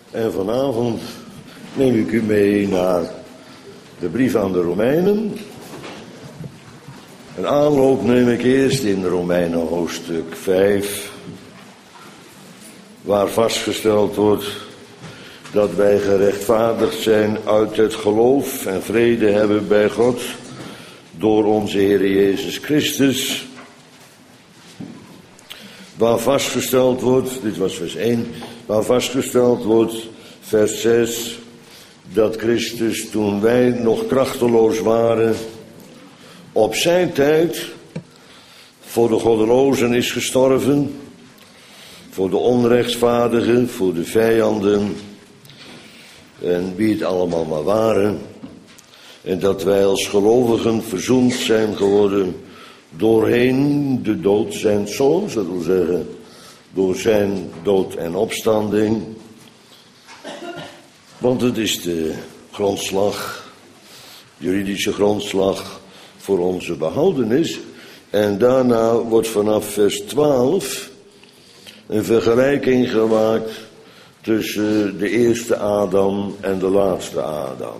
En vanavond neem ik u mee naar de brief aan de Romeinen. Een aanloop neem ik eerst in Romeinen hoofdstuk 5, waar vastgesteld wordt dat wij gerechtvaardigd zijn uit het geloof en vrede hebben bij God door onze Heer Jezus Christus. Waar vastgesteld wordt, dit was vers 1, waar vastgesteld wordt, vers 6, dat Christus toen wij nog krachteloos waren, op zijn tijd voor de goddelozen is gestorven, voor de onrechtvaardigen, voor de vijanden en wie het allemaal maar waren. En dat wij als gelovigen verzoend zijn geworden doorheen de dood zijn zoons, dat wil zeggen door zijn dood en opstanding. Want het is de grondslag, juridische grondslag voor onze behoudenis. En daarna wordt vanaf vers 12 een vergelijking gemaakt tussen de eerste Adam en de laatste Adam.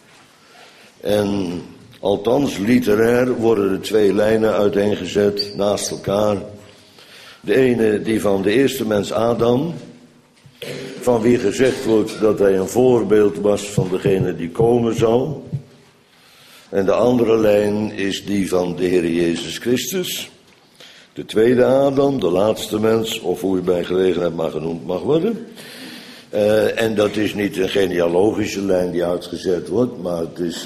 En althans literair worden er twee lijnen uiteengezet naast elkaar. De ene die van de eerste mens Adam, van wie gezegd wordt dat hij een voorbeeld was van degene die komen zou. En de andere lijn is die van de Heer Jezus Christus. De tweede Adam, de laatste mens, of hoe je bij gelegenheid maar genoemd mag worden. En dat is niet een genealogische lijn die uitgezet wordt, maar het is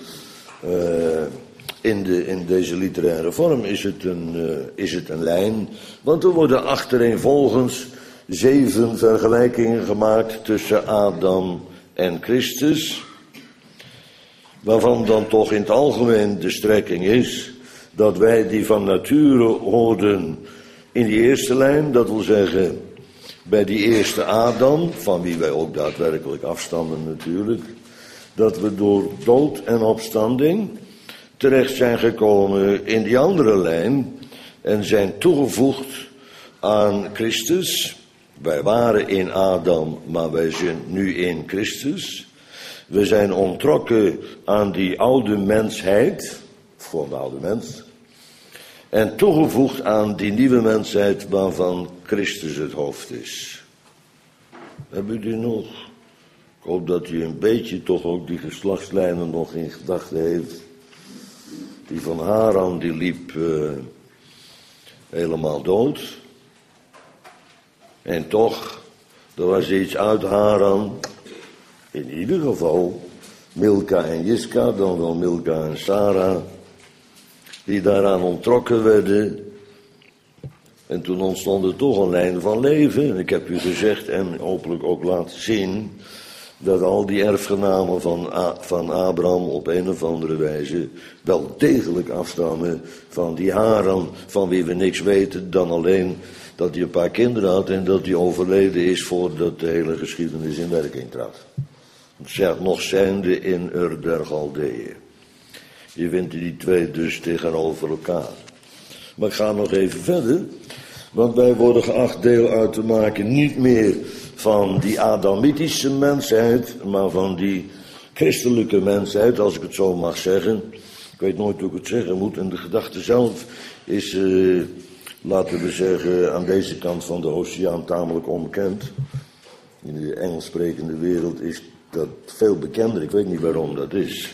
in deze literaire vorm is het een lijn. Want er worden achtereenvolgens 7 vergelijkingen gemaakt tussen Adam en Christus, waarvan dan toch in het algemeen de strekking is dat wij die van nature hoorden in die eerste lijn, dat wil zeggen bij die eerste Adam, van wie wij ook daadwerkelijk afstammen natuurlijk, dat we door dood en opstanding terecht zijn gekomen in die andere lijn en zijn toegevoegd aan Christus. Wij waren in Adam, maar wij zijn nu in Christus. We zijn onttrokken aan die oude mensheid, voor de oude mens, en toegevoegd aan die nieuwe mensheid waarvan Christus het hoofd is. Hebben u die nog? Ik hoop dat u een beetje toch ook die geslachtslijnen nog in gedachten heeft. Die van Haran, die liep helemaal dood. En toch, er was iets uit Haran. In ieder geval Milka en Jiska, dan wel Milka en Sarah, die daaraan onttrokken werden. En toen ontstond er toch een lijn van leven. En ik heb u gezegd en hopelijk ook laten zien dat al die erfgenamen van Abraham op een of andere wijze wel degelijk afstammen van die Haran, van wie we niks weten dan alleen dat hij een paar kinderen had en dat hij overleden is voordat de hele geschiedenis in werking trad. Nog zijnde in Ur der Galdeeën. Je vindt die twee dus tegenover elkaar. Maar ik ga nog even verder, want wij worden geacht deel uit te maken niet meer van die Adamitische mensheid, maar van die christelijke mensheid, als ik het zo mag zeggen. Ik weet nooit hoe ik het zeggen moet. En de gedachte zelf is, laten we zeggen, aan deze kant van de oceaan tamelijk onbekend. In de Engels sprekende wereld is dat veel bekender. Ik weet niet waarom dat is.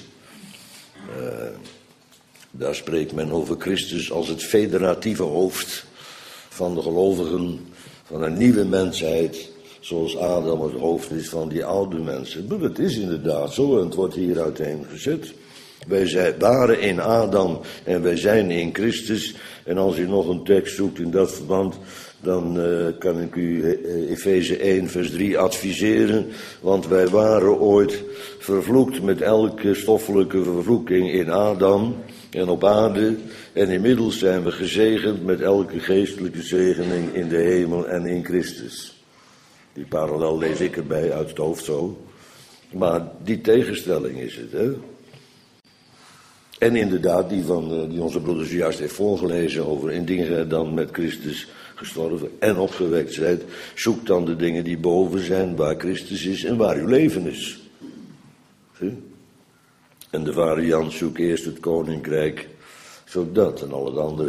Daar spreekt men over Christus als het federatieve hoofd van de gelovigen, van een nieuwe mensheid, zoals Adam het hoofd is van die oude mensen. Maar het is inderdaad zo, en het wordt hier uiteengezet. Wij waren in Adam en wij zijn in Christus. En als u nog een tekst zoekt in dat verband, dan kan ik u Efeze 1 vers 3 adviseren. Want wij waren ooit vervloekt met elke stoffelijke vervloeking in Adam en op aarde. En inmiddels zijn we gezegend met elke geestelijke zegening in de hemel en in Christus. Die parallel lees ik erbij uit het hoofd zo. Maar die tegenstelling is het, hè. En inderdaad, die onze broeder zojuist heeft voorgelezen over indien gij dan met Christus gestorven en opgewekt zijt, zoek dan de dingen die boven zijn, waar Christus is en waar uw leven is. Zie? En de variant, zoek eerst het koninkrijk, zodat en al het andere,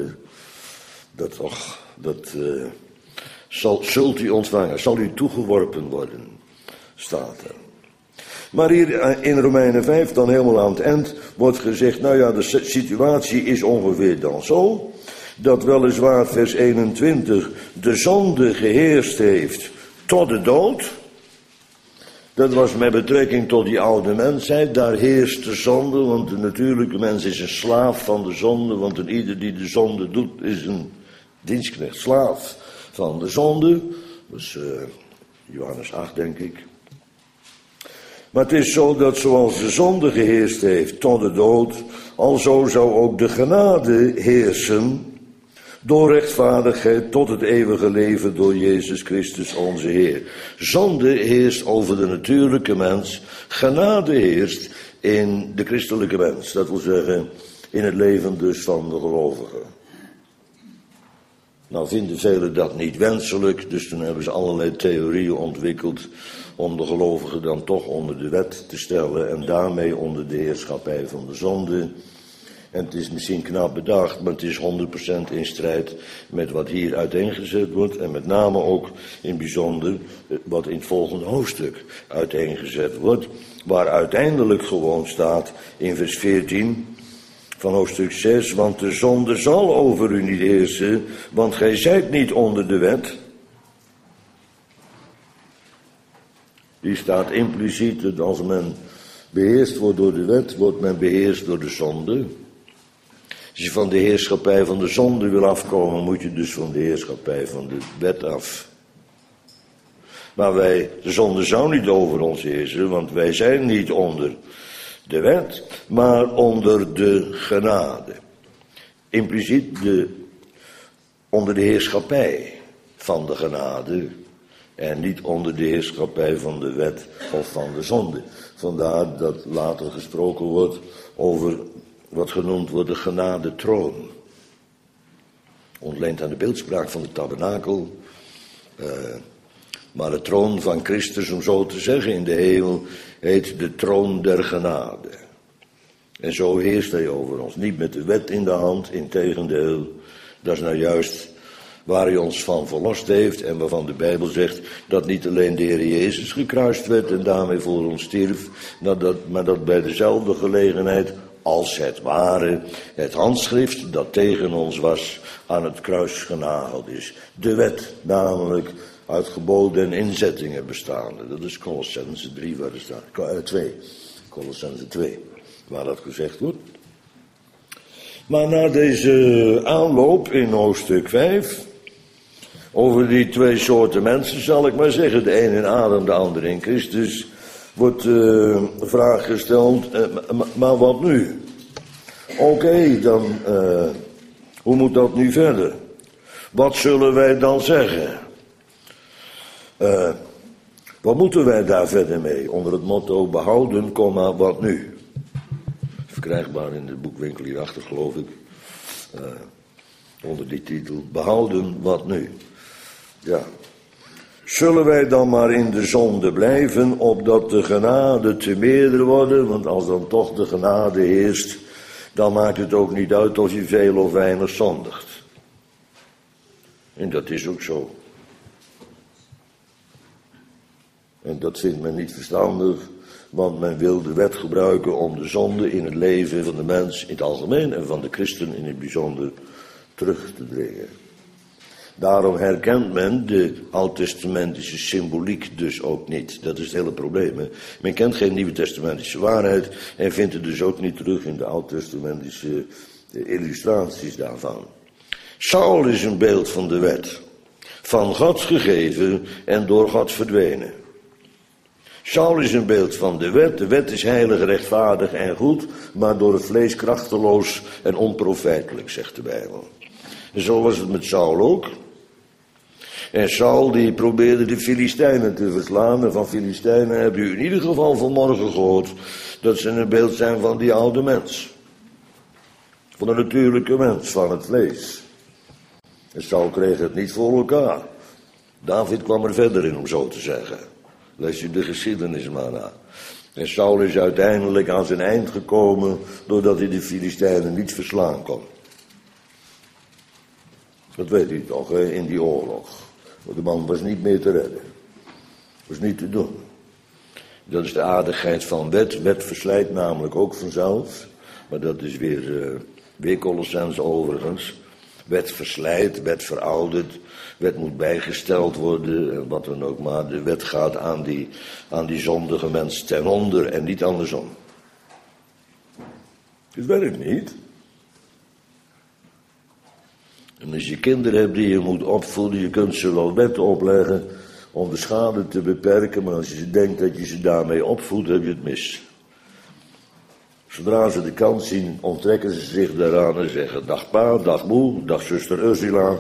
zult u ontvangen, zal u toegeworpen worden, staat er. Maar hier in Romeinen 5, dan helemaal aan het eind, wordt gezegd, nou ja, de situatie is ongeveer dan zo, dat weliswaar vers 21 de zonde geheerst heeft tot de dood. Dat was met betrekking tot die oude mensheid, daar heerst de zonde, want de natuurlijke mens is een slaaf van de zonde, want een ieder die de zonde doet is een dienstknecht, slaaf van de zonde. Dus Johannes 8 denk ik. Maar het is zo dat zoals de zonde geheerst heeft tot de dood, alzo zou ook de genade heersen door rechtvaardigheid tot het eeuwige leven door Jezus Christus onze Heer. Zonde heerst over de natuurlijke mens, genade heerst in de christelijke mens. Dat wil zeggen, in het leven dus van de gelovigen. Nou vinden velen dat niet wenselijk, dus toen hebben ze allerlei theorieën ontwikkeld om de gelovigen dan toch onder de wet te stellen en daarmee onder de heerschappij van de zonde. En het is misschien knap bedacht, maar het is 100% in strijd met wat hier uiteengezet wordt. En met name ook in bijzonder wat in het volgende hoofdstuk uiteengezet wordt. Waar uiteindelijk gewoon staat in vers 14 van hoofdstuk 6. Want de zonde zal over u niet heersen, want gij zijt niet onder de wet. Die staat impliciet dat als men beheerst wordt door de wet, wordt men beheerst door de zonde. Als je van de heerschappij van de zonde wil afkomen, moet je dus van de heerschappij van de wet af. Maar de zonde zou niet over ons heersen, want wij zijn niet onder de wet, maar onder de genade. Impliciet onder de heerschappij van de genade en niet onder de heerschappij van de wet of van de zonde. Vandaar dat later gesproken wordt over wat genoemd wordt de genadetroon. Ontleend aan de beeldspraak van de tabernakel. Maar de troon van Christus, om zo te zeggen, in de hemel heet de troon der genade. En zo heerst hij over ons. Niet met de wet in de hand, integendeel. Dat is nou juist waar hij ons van verlost heeft en waarvan de Bijbel zegt dat niet alleen de Heer Jezus gekruist werd en daarmee voor ons stierf, maar dat bij dezelfde gelegenheid als het ware het handschrift dat tegen ons was aan het kruis genageld is. De wet namelijk uit geboden en inzettingen bestaande. Dat is Colossenzen 3 waar er staat. 2. Colossenzen 2 waar dat gezegd wordt. Maar na deze aanloop in hoofdstuk 5 over die twee soorten mensen zal ik maar zeggen, de een in Adam, de ander in Christus, wordt de vraag gesteld, maar wat nu? Oké, dan, hoe moet dat nu verder? Wat zullen wij dan zeggen? Wat moeten wij daar verder mee? Onder het motto behouden, wat nu? Verkrijgbaar in de boekwinkel hierachter, geloof ik. Onder die titel, behouden, wat nu? Ja. Zullen wij dan maar in de zonde blijven, opdat de genade te meerder worden? Want als dan toch de genade heerst, dan maakt het ook niet uit of je veel of weinig zondigt. En dat is ook zo. En dat vindt men niet verstandig, want men wil de wet gebruiken om de zonde in het leven van de mens in het algemeen en van de christen in het bijzonder terug te dringen. Daarom herkent men de oud-testamentische symboliek dus ook niet. Dat is het hele probleem. Hè? Men kent geen nieuwe-testamentische waarheid en vindt het dus ook niet terug in de oud-testamentische illustraties daarvan. Saul is een beeld van de wet, van God gegeven en door God verdwenen. Saul is een beeld van de wet. De wet is heilig, rechtvaardig en goed, maar door het vlees krachteloos en onprofijtelijk, zegt de Bijbel. En zo was het met Saul ook. En Saul die probeerde de Filistijnen te verslaan. En van Filistijnen heb u in ieder geval vanmorgen gehoord dat ze een beeld zijn van die oude mens. Van de natuurlijke mens, van het vlees. En Saul kreeg het niet voor elkaar. David kwam er verder in, om zo te zeggen. Lees je de geschiedenis maar na. En Saul is uiteindelijk aan zijn eind gekomen, doordat hij de Filistijnen niet verslaan kon. Dat weet u toch, hè, in die oorlog. Want de man was niet meer te redden. Was niet te doen. Dat is de aardigheid van wet. Wet verslijt namelijk ook vanzelf. Maar dat is weer Colossens overigens. Wet verslijt, wet veroudert. Wet moet bijgesteld worden, wat dan ook. Maar de wet gaat aan die zondige mens ten onder en niet andersom. Het werkt niet. En als je kinderen hebt die je moet opvoeden, je kunt ze wel wetten opleggen om de schade te beperken, maar als je denkt dat je ze daarmee opvoedt, heb je het mis. Zodra ze de kans zien, onttrekken ze zich daaraan en zeggen, dag pa, dag moe, dag zuster Ursula.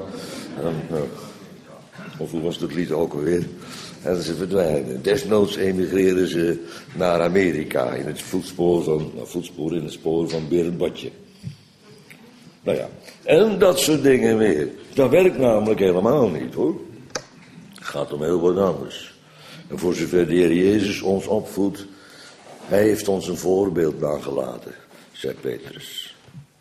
Of hoe was dat lied ook alweer? En ze verdwijnen. Desnoods emigreren ze naar Amerika in het voetspoor in het spoor van Berend Badje. Nou ja, en dat soort dingen meer. Dat werkt namelijk helemaal niet, hoor. Het gaat om heel wat anders. En voor zover de Heer Jezus ons opvoedt, hij heeft ons een voorbeeld nagelaten, zei Petrus.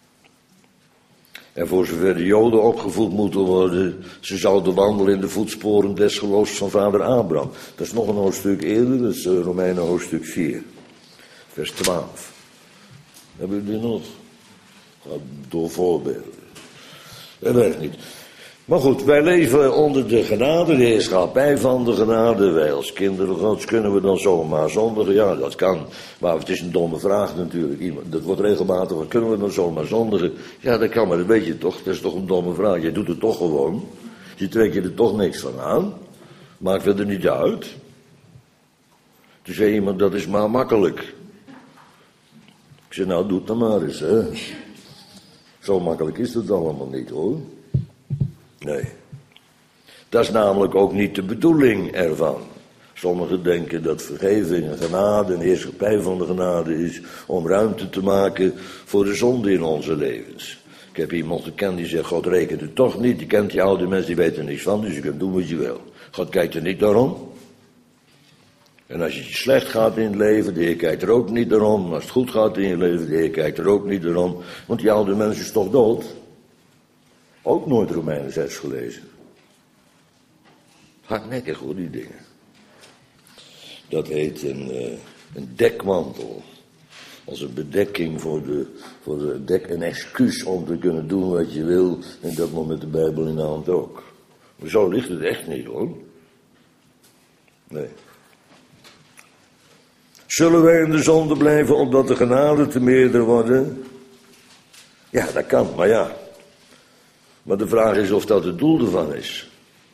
En voor zover de Joden opgevoed moeten worden, ze zouden wandelen in de voetsporen des geloofs van vader Abraham. Dat is nog een hoofdstuk eerder, dat is Romeinen hoofdstuk 4, vers 12. Hebben jullie nog? Door voorbeelden. Dat werkt niet. Maar goed, wij leven onder de genade, de heerschappij van de genade. Wij als kinderen Gods, kunnen we dan zomaar zondigen? Ja, dat kan. Maar het is een domme vraag natuurlijk. Dat wordt regelmatig, kunnen we dan zomaar zondigen? Ja, dat kan, maar dat weet je toch. Dat is toch een domme vraag. Je doet het toch gewoon. Je trekt je er toch niks van aan. Maakt het er niet uit. Toen zei iemand, dat is maar makkelijk. Ik zei, nou, doe het dan maar eens, hè. Zo makkelijk is het allemaal niet, hoor. Nee. Dat is namelijk ook niet de bedoeling ervan. Sommigen denken dat vergeving en genade en heerschappij van de genade is om ruimte te maken voor de zonde in onze levens. Ik heb iemand gekend die zegt, God rekent het toch niet. Je kent die oude mensen, die weten er niks van, dus je kunt doen wat je wil. God kijkt er niet naar om. En als het je slecht gaat in het leven, de Heer kijkt er ook niet naar om. Als het goed gaat in je leven, de Heer kijkt er ook niet naar om. Want die oude mens is toch dood? Ook nooit Romeinen 6 gelezen. Hardnekkig hoor, die dingen. Dat heet een dekmantel. Als een bedekking een excuus om te kunnen doen wat je wil. En dat maar met de Bijbel in de hand ook. Maar zo ligt het echt niet, hoor. Nee. Zullen wij in de zonde blijven opdat de genade te meerder worden? Ja, dat kan, maar ja. Maar de vraag is of dat het doel ervan is.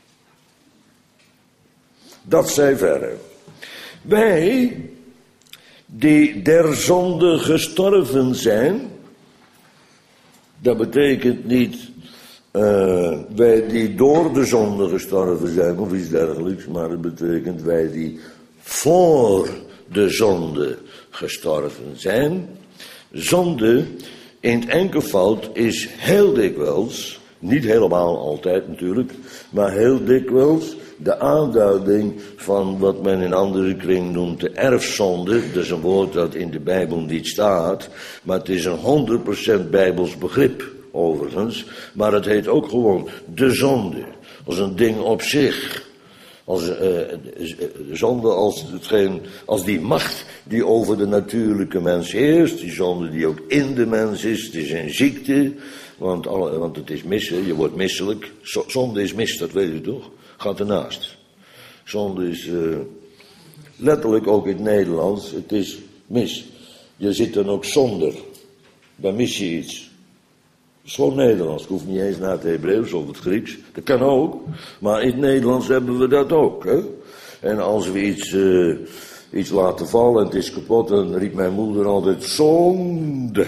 Dat zij verre. Wij, die der zonde gestorven zijn, dat betekent niet wij die door de zonde gestorven zijn of iets dergelijks, maar het betekent wij die voor de zonde gestorven zijn. Zonde in het enkelvoud is heel dikwijls, niet helemaal altijd natuurlijk, maar heel dikwijls de aanduiding van wat men in andere kring noemt de erfzonde. Dat is een woord dat in de Bijbel niet staat, maar het is een 100% Bijbels begrip overigens. Maar het heet ook gewoon de zonde, als een ding op zich. Als zonde als die macht die over de natuurlijke mens heerst, die zonde die ook in de mens is, het is een ziekte, want het is missen, je wordt misselijk. Zonde is mis, dat weet u toch? Gaat ernaast. Zonde is letterlijk ook in het Nederlands, het is mis. Je zit dan ook zonder, dan mis je iets. Dat is gewoon Nederlands, ik hoef niet eens naar het Hebreeuws of het Grieks. Dat kan ook, maar in het Nederlands hebben we dat ook. Hè? En als we iets laten vallen en het is kapot, dan riep mijn moeder altijd zonde.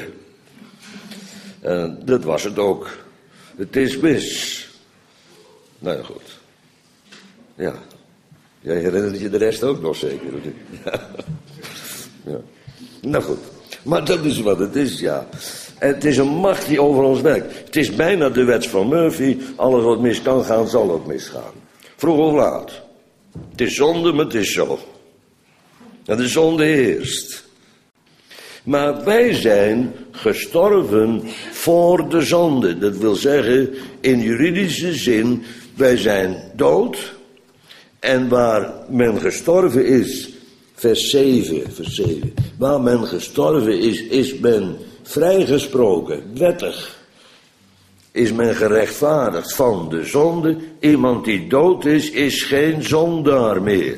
En dat was het ook. Het is mis. Nou ja, goed. Ja. Jij herinnert je de rest ook nog zeker? Ja. Ja. Nou goed. Maar dat is wat het is, ja. En het is een macht die over ons werkt. Het is bijna de wet van Murphy. Alles wat mis kan gaan, zal ook misgaan. Vroeg of laat. Het is zonde, maar het is zo. En de zonde heerst. Maar wij zijn gestorven voor de zonde. Dat wil zeggen, in juridische zin, wij zijn dood. En waar men gestorven is, vers 7. Waar men gestorven is men vrijgesproken, wettig. Is men gerechtvaardigd van de zonde. Iemand die dood is geen zondaar meer.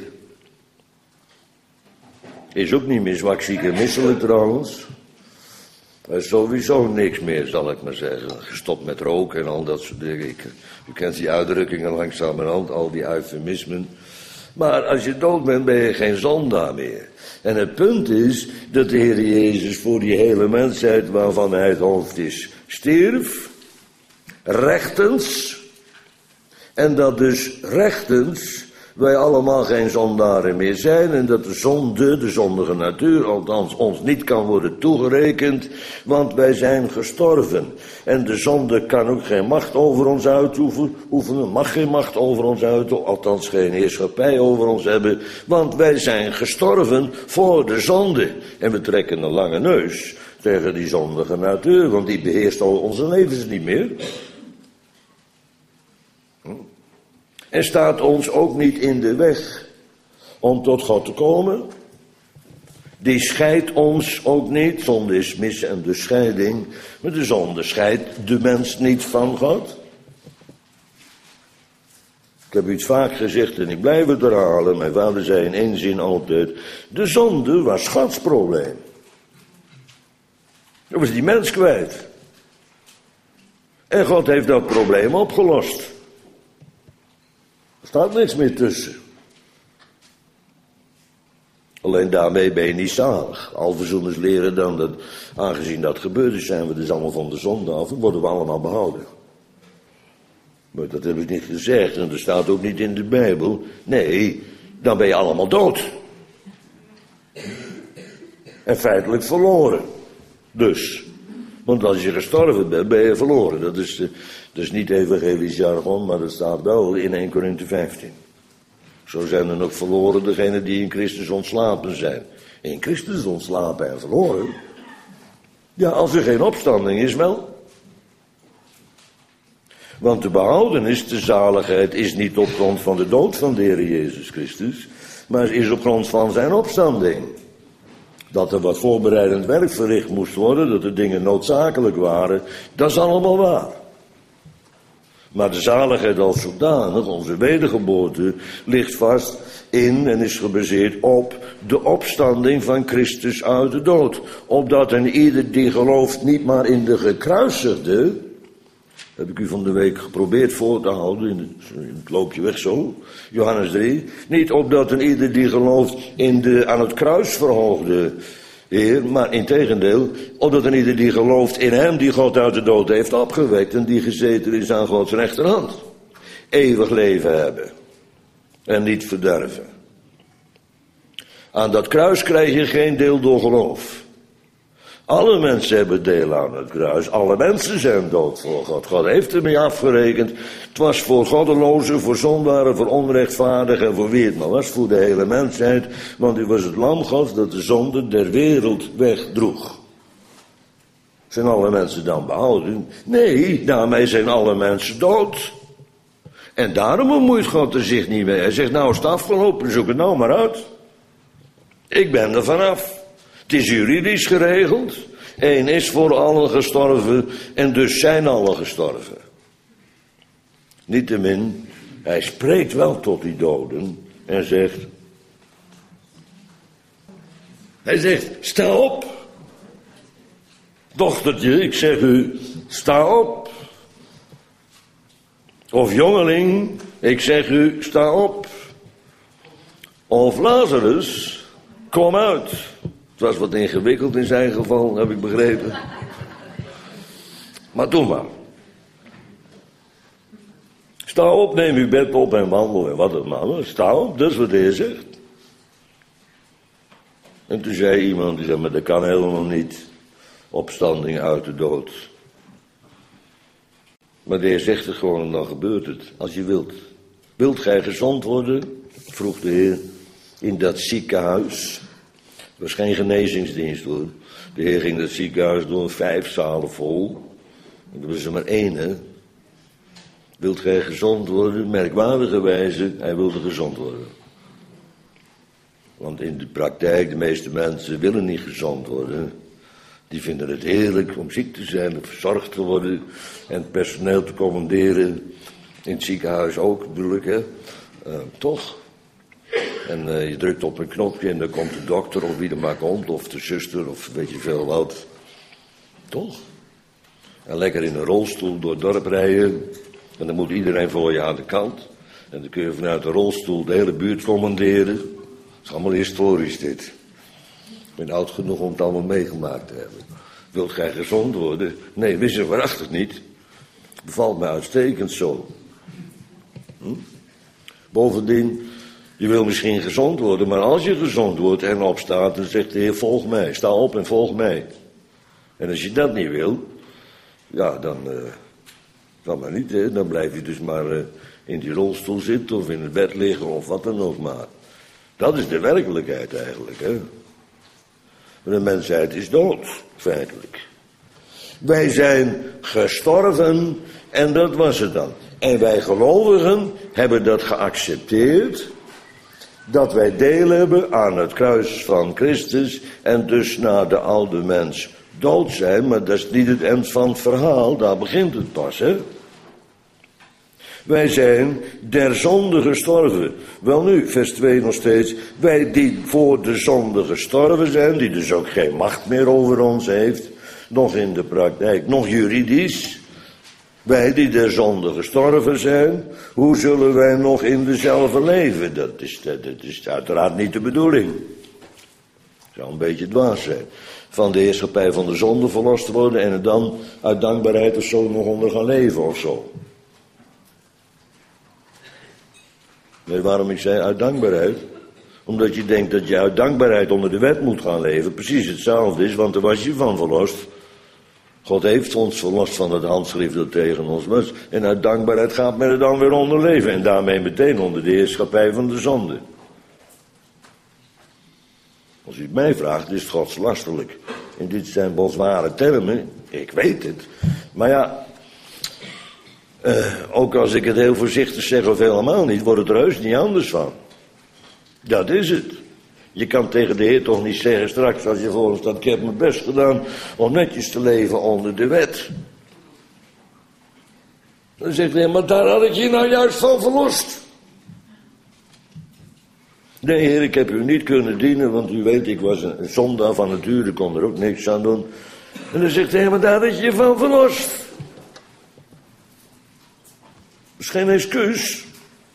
Is ook niet meer zwak, ziek en misselijk trouwens. Er is sowieso niks meer, zal ik maar zeggen. Gestopt met roken en al dat soort dingen. U kent die uitdrukkingen langzamerhand, al die eufemismen. Maar als je dood bent, ben je geen zondaar meer. En het punt is dat de Heer Jezus voor die hele mensheid waarvan hij het hoofd is, stierf. Rechtens. En dat dus rechtens wij allemaal geen zondaren meer zijn en dat de zonde, de zondige natuur, althans ons niet kan worden toegerekend, want wij zijn gestorven. En de zonde kan ook geen macht over ons uitoefenen, mag geen macht over ons uitoefenen, althans geen heerschappij over ons hebben, want wij zijn gestorven voor de zonde. En we trekken een lange neus tegen die zondige natuur, want die beheerst al onze levens niet meer. En staat ons ook niet in de weg om tot God te komen. Die scheidt ons ook niet. Zonde is mis en de scheiding. Maar de zonde scheidt de mens niet van God. Ik heb iets vaak gezegd en ik blijf het herhalen. Mijn vader zei in één zin altijd. De zonde was Gods probleem. Dat was die mens kwijt. En God heeft dat probleem opgelost. Er staat niks meer tussen. Alleen daarmee ben je niet zalig. Alverzoeners leren dan dat, aangezien dat gebeurd is, zijn we dus allemaal van de zonde af en worden we allemaal behouden. Maar dat heb ik niet gezegd en dat staat ook niet in de Bijbel. Nee, dan ben je allemaal dood. En feitelijk verloren. Dus. Want als je gestorven bent, ben je verloren. Dat is niet evangelisch jargon, maar dat staat wel in 1 Korinthe 15. Zo zijn er ook verloren degenen die in Christus ontslapen zijn. In Christus ontslapen en verloren? Ja, als er geen opstanding is, wel. Want de behoudenis, de zaligheid, is niet op grond van de dood van de Heer Jezus Christus, maar is op grond van zijn opstanding. Dat er wat voorbereidend werk verricht moest worden, dat de dingen noodzakelijk waren, dat is allemaal waar. Maar de zaligheid als zodanig, onze wedergeboorte, ligt vast in en is gebaseerd op de opstanding van Christus uit de dood. Opdat en ieder die gelooft niet maar in de gekruisigde, heb ik u van de week geprobeerd voor te houden, in het loopje weg zo, Johannes 3. Niet opdat en ieder die gelooft in de aan het kruis verhoogde Heer, maar integendeel, opdat en ieder die gelooft in hem die God uit de dood heeft opgewekt en die gezeten is aan Gods rechterhand, eeuwig leven hebben en niet verderven. Aan dat kruis krijg je geen deel door geloof. Alle mensen hebben deel aan het kruis. Alle mensen zijn dood voor God. God heeft ermee afgerekend. Het was voor goddelozen, voor zondaren, voor onrechtvaardigen en voor wie het maar was, voor de hele mensheid. Want u was het lam Gods dat de zonde der wereld wegdroeg. Zijn alle mensen dan behouden? Nee, daarmee zijn alle mensen dood. En daarom bemoeit God er zich niet mee. Hij zegt, nou is het afgelopen, zoek het nou maar uit. Ik ben er vanaf. Het is juridisch geregeld. Eén is voor allen gestorven en dus zijn allen gestorven. Niettemin, hij spreekt wel tot die doden en zegt... Hij zegt, sta op. Dochtertje, ik zeg u, sta op. Of jongeling, ik zeg u, sta op. Of Lazarus, kom uit. Het was wat ingewikkeld in zijn geval, heb ik begrepen. Maar doe maar. Sta op, neem uw bed op en wandel en wat het maar. Sta op, dat is wat hij zegt. En toen zei iemand, die zei, maar dat kan helemaal niet. opstanding uit de dood. Maar de Heer zegt het gewoon en dan gebeurt het, als je wilt. Wilt gij gezond worden? Vroeg de Heer in dat ziekenhuis. Het was geen genezingsdienst hoor. De Heer ging dat ziekenhuis door 5 zalen vol. En er was er maar 1 hè. Wilt gij gezond worden? Merkwaardige wijze, hij wilde gezond worden. Want in de praktijk, de meeste mensen willen niet gezond worden. Die vinden het heerlijk om ziek te zijn, of verzorgd te worden. En het personeel te commanderen. In het ziekenhuis ook, bedoel ik, hè. Toch? En je drukt op een knopje en dan komt de dokter of wie er maar komt. Of de zuster of weet je veel wat. Toch? En lekker in een rolstoel door het dorp rijden. En dan moet iedereen voor je aan de kant. En dan kun je vanuit de rolstoel de hele buurt commanderen. Dat is allemaal historisch dit. Ik ben oud genoeg om het allemaal meegemaakt te hebben. Wilt gij gezond worden? Nee, wist en waarachtig niet. Bevalt mij uitstekend zo. Bovendien, je wil misschien gezond worden, maar als je gezond wordt en opstaat, dan zegt de Heer, volg mij. Sta op en volg mij. En als je dat niet wil, ja, dan maar niet, hè. Dan blijf je dus maar in die rolstoel zitten of in het bed liggen of wat dan ook maar. Dat is de werkelijkheid eigenlijk, hè. De mensheid is dood, feitelijk. Wij zijn gestorven en dat was het dan. En wij gelovigen hebben dat geaccepteerd, dat wij deel hebben aan het kruis van Christus en dus naar de oude mens dood zijn, maar dat is niet het eind van het verhaal, daar begint het pas, hè. Wij zijn der zonde gestorven. Wel nu, vers 2 nog steeds. Wij die voor de zonde gestorven zijn, die dus ook geen macht meer over ons heeft, nog in de praktijk, nog juridisch. Wij die der zonde gestorven zijn, hoe zullen wij nog in dezelfde leven? Dat is uiteraard niet de bedoeling. Het zou een beetje dwaas zijn. Van de heerschappij van de zonde verlost worden en er dan uit dankbaarheid of zo nog onder gaan leven of zo. Weet je waarom ik zei uit dankbaarheid? Omdat je denkt dat je uit dankbaarheid onder de wet moet gaan leven. Precies hetzelfde is, want daar was je van verlost. God heeft ons verlost van het handschrift dat tegen ons was. En uit dankbaarheid gaat men er dan weer onder leven. En daarmee meteen onder de heerschappij van de zonde. Als u het mij vraagt, is het godslasterlijk. En dit zijn wel zware termen. Ik weet het. Maar ja... ook als ik het heel voorzichtig zeg of helemaal niet, wordt het er heus niet anders van. Dat is het. Je kan tegen de Heer toch niet zeggen straks als je voor hem staat, ik heb mijn best gedaan om netjes te leven onder de wet. Dan zegt hij, maar daar had ik je nou juist van verlost. Nee, Heer, ik heb u niet kunnen dienen, want u weet, ik was een zondaar van nature, ik kon er ook niks aan doen. En dan zegt hij, maar daar had je van verlost. Dat is geen excuus.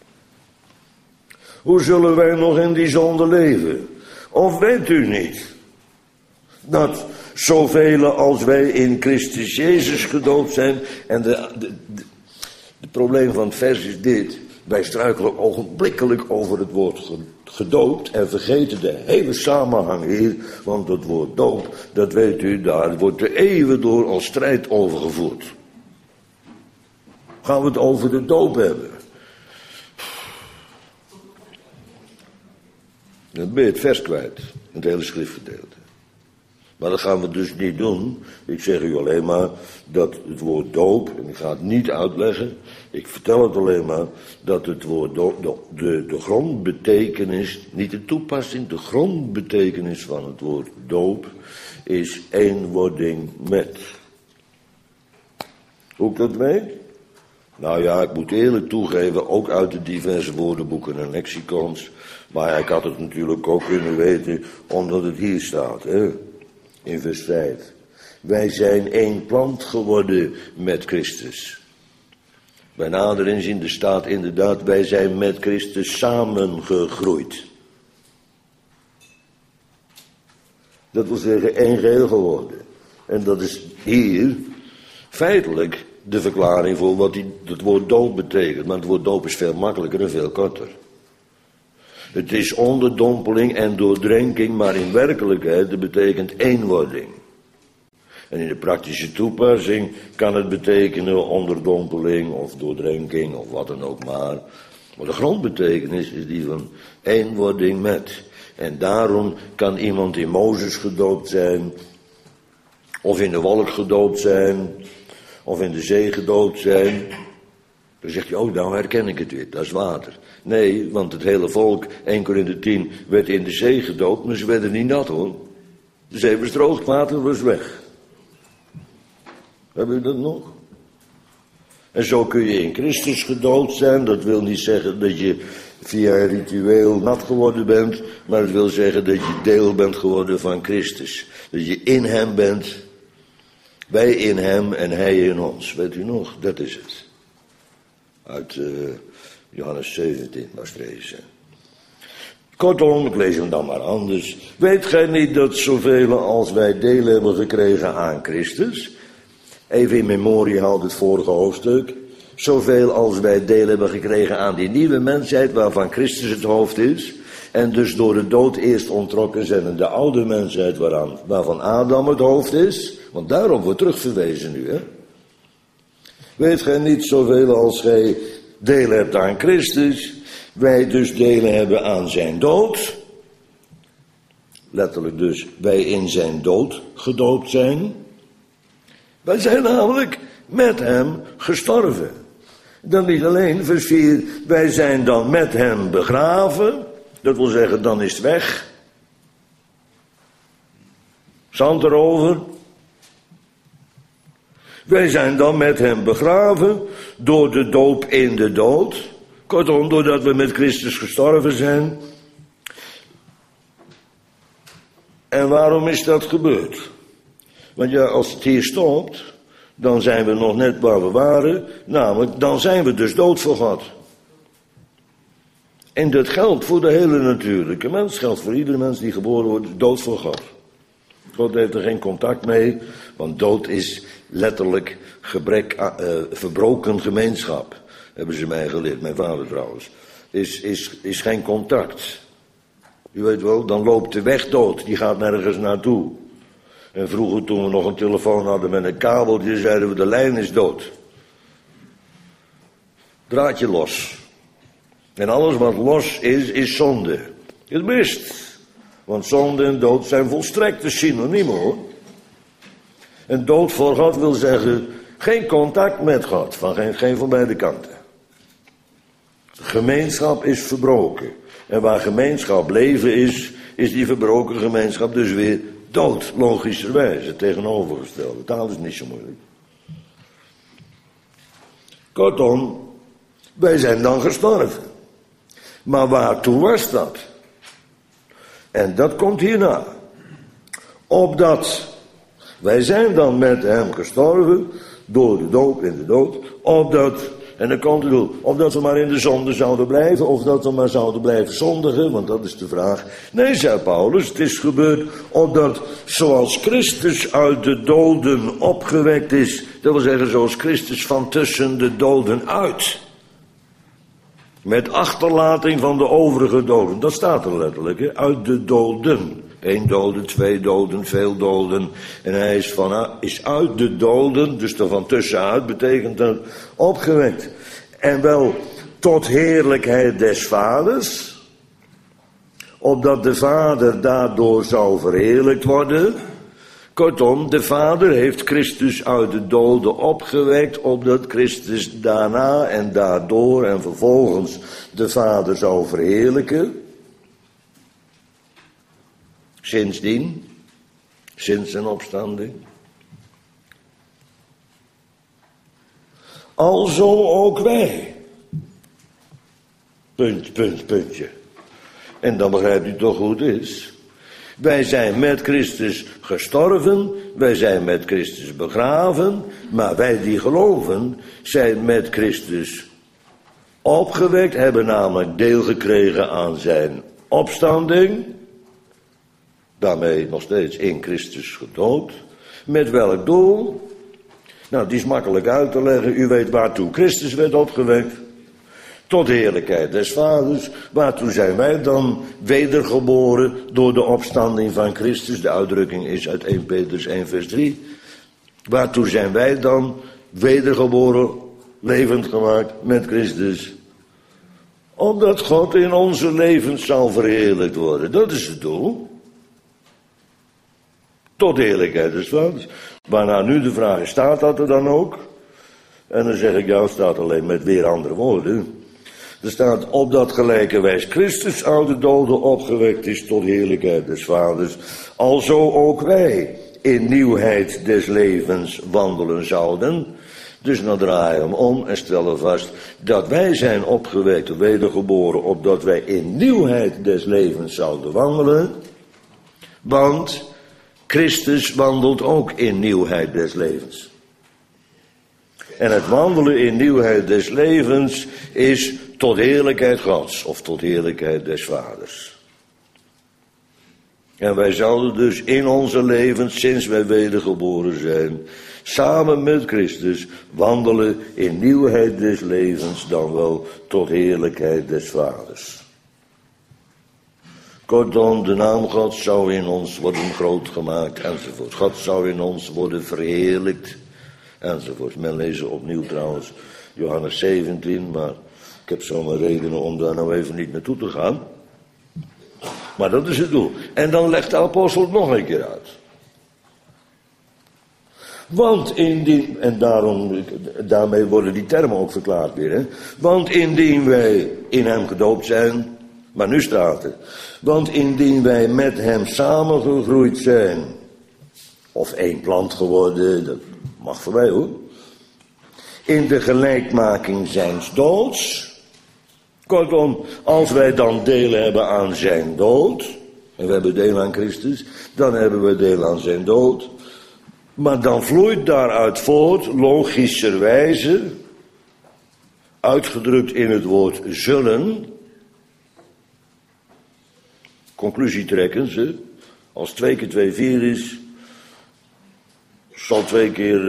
Hoe zullen wij nog in die zonde leven? Of weet u niet dat zoveel als wij in Christus Jezus gedoopt zijn. En het probleem van het vers is dit. Wij struikelen ogenblikkelijk over het woord gedoopt en vergeten de hele samenhang hier. Want het woord doop, dat weet u, daar wordt de eeuwen door als strijd over gevoerd. Gaan we het over de doop hebben. Dan ben je het vers kwijt, het hele schriftgedeelte. Maar dat gaan we dus niet doen. Ik zeg u alleen maar dat het woord doop, en ik ga het niet uitleggen, ik vertel het alleen maar, dat het woord doop, de grondbetekenis, niet de toepassing, de grondbetekenis van het woord doop, is eenwording met. Hoe ik dat weet? Nou ja, ik moet eerlijk toegeven, ook uit de diverse woordenboeken en lexicons. Maar ik had het natuurlijk ook kunnen weten, omdat het hier staat, hè, in vers 5. Wij zijn één plant geworden met Christus. Bij nader inzien staat inderdaad, wij zijn met Christus samengegroeid. Dat wil zeggen één geheel geworden. En dat is hier feitelijk de verklaring voor wat het woord doop betekent. Maar het woord doop is veel makkelijker en veel korter. Het is onderdompeling en doordrenking, maar in werkelijkheid dat betekent eenwording. En in de praktische toepassing kan het betekenen onderdompeling of doordrenking of wat dan ook maar. Maar de grondbetekenis is die van eenwording met. En daarom kan iemand in Mozes gedoopt zijn, of in de wolk gedoopt zijn, of in de zee gedoopt zijn. Dan zegt hij, oh, nou herken ik het weer, dat is water. Nee, want het hele volk, 1 Korinthe 10, werd in de zee gedoopt, maar ze werden niet nat hoor. De zee was droog, het water was weg. Hebben we dat nog? En zo kun je in Christus gedoopt zijn. Dat wil niet zeggen dat je via een ritueel nat geworden bent, maar het wil zeggen dat je deel bent geworden van Christus. Dat je in hem bent, wij in hem en hij in ons. Weet u nog? Dat is het. Uit Johannes 17 was deze. Kortom, ik lees hem dan maar anders. Weet gij niet dat zoveel als wij deel hebben gekregen aan Christus? Even in memorie houd het vorige hoofdstuk. Zoveel als wij deel hebben gekregen aan die nieuwe mensheid waarvan Christus het hoofd is. En dus door de dood eerst ontrokken zijn en de oude mensheid waarvan Adam het hoofd is. Want daarop wordt terugverwezen nu, hè. Weet gij niet zoveel als gij deel hebt aan Christus, wij dus delen hebben aan zijn dood. Letterlijk dus, wij in zijn dood gedoopt zijn. Wij zijn namelijk met hem gestorven. Dan niet alleen, vers 4, wij zijn dan met hem begraven. Dat wil zeggen, dan is het weg. Zand erover. Wij zijn dan met hem begraven door de doop in de dood. Kortom, doordat we met Christus gestorven zijn. En waarom is dat gebeurd? Want ja, als het hier stopt, dan zijn we nog net waar we waren. Namelijk, dan zijn we dus dood voor God. En dat geldt voor de hele natuurlijke mens. Geldt voor iedere mens die geboren wordt, dood voor God. God heeft er geen contact mee, want dood is letterlijk verbroken gemeenschap. Hebben ze mij geleerd, mijn vader trouwens. Is geen contact. U weet wel, dan loopt de weg dood, die gaat nergens naartoe. En vroeger toen we nog een telefoon hadden met een kabeltje, zeiden we de lijn is dood. Draadje los. En alles wat los is zonde. Het mist. Want zonde en dood zijn volstrekte synoniemen hoor. En dood voor God wil zeggen, geen contact met God, van geen van beide kanten. Gemeenschap is verbroken. En waar gemeenschap leven is die verbroken gemeenschap dus weer dood, logischerwijs. Het tegenovergestelde. Taal is niet zo moeilijk. Kortom, wij zijn dan gestorven. Maar waartoe was dat? En dat komt hierna. Opdat, wij zijn dan met hem gestorven, door de doop in de dood, opdat, en dan komt het doel, opdat we maar in de zonde zouden blijven, of dat we maar zouden blijven zondigen, want dat is de vraag. Nee, zei Paulus, het is gebeurd, opdat, zoals Christus uit de doden opgewekt is, dat wil zeggen, zoals Christus van tussen de doden uit, met achterlating van de overige doden. Dat staat er letterlijk, hè? Uit de doden. 1 dode, 2 doden, veel doden. En hij is uit de doden, dus er van tussenuit, betekent dat opgewekt. En wel tot heerlijkheid des vaders. Opdat de vader daardoor zou verheerlijkt worden. Kortom, de Vader heeft Christus uit de doden opgewekt, opdat Christus daarna en daardoor en vervolgens de Vader zou verheerlijken. Sindsdien, sinds zijn opstanding. Alzo ook wij. Puntje. En dan begrijpt u toch hoe het is. Wij zijn met Christus gestorven, wij zijn met Christus begraven, maar wij die geloven zijn met Christus opgewekt, hebben namelijk deel gekregen aan zijn opstanding, daarmee nog steeds in Christus gedoopt. Met welk doel? Nou, die is makkelijk uit te leggen, u weet waartoe Christus werd opgewekt. Tot de heerlijkheid des Vaders, waartoe zijn wij dan wedergeboren door de opstanding van Christus. De uitdrukking is uit 1 Petrus 1 vers 3. Waartoe zijn wij dan wedergeboren, levend gemaakt met Christus? Opdat God in onze levens zal verheerlijkt worden. Dat is het doel. Tot heerlijkheid des Vaders. Waarna nu de vraag is, staat dat er dan ook? En dan zeg ik, ja, het staat alleen met weer andere woorden. Er staat, opdat gelijke wijs Christus uit de doden opgewekt is tot heerlijkheid des Vaders. Alzo ook wij in nieuwheid des levens wandelen zouden. Dus dan draai je hem om en stellen vast dat wij zijn opgewekt, wedergeboren, opdat wij in nieuwheid des levens zouden wandelen. Want Christus wandelt ook in nieuwheid des levens. En het wandelen in nieuwheid des levens is tot heerlijkheid Gods of tot heerlijkheid des Vaders. En wij zouden dus in onze levens, sinds wij wedergeboren zijn, samen met Christus wandelen in nieuwheid des levens, dan wel tot heerlijkheid des Vaders. Kortom, de naam God zou in ons worden groot gemaakt, enzovoort. God zou in ons worden verheerlijkt, enzovoort. Men leest opnieuw trouwens Johannes 17, maar ik heb zomaar redenen om daar nou even niet naartoe te gaan. Maar dat is het doel. En dan legt de apostel het nog een keer uit. Want indien, en daarmee worden die termen ook verklaard weer, hè. Want indien wij in hem gedoopt zijn, maar nu staat er, want indien wij met hem samengegroeid zijn, of één plant geworden, dat mag voor mij hoor, in de gelijkmaking zijns doods. Kortom, als wij dan deel hebben aan zijn dood, en we hebben deel aan Christus, dan hebben we deel aan zijn dood. Maar dan vloeit daaruit voort, logischerwijze, uitgedrukt in het woord zullen, conclusie trekken ze, als 2 keer 2 4 is, zal 2 keer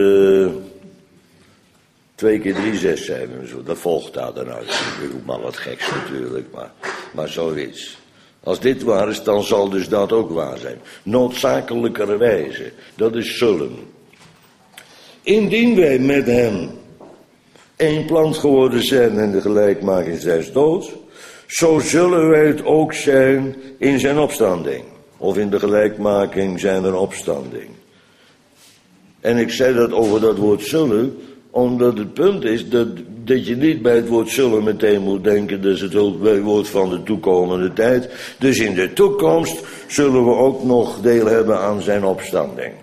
3 6 zijn en zo. Dat volgt daar dan uit. Ik bedoel maar wat geks natuurlijk, maar zoiets. Als dit waar is, dan zal dus dat ook waar zijn. Noodzakelijkerwijze, dat is zullen. Indien wij met hem één plant geworden zijn in de gelijkmaking zijns doods, zo zullen wij het ook zijn in zijn opstanding. Of in de gelijkmaking zijn opstanding. En ik zei dat over dat woord zullen, omdat het punt is dat je niet bij het woord zullen meteen moet denken, dat is het woord van de toekomende tijd. Dus in de toekomst zullen we ook nog deel hebben aan zijn opstanding.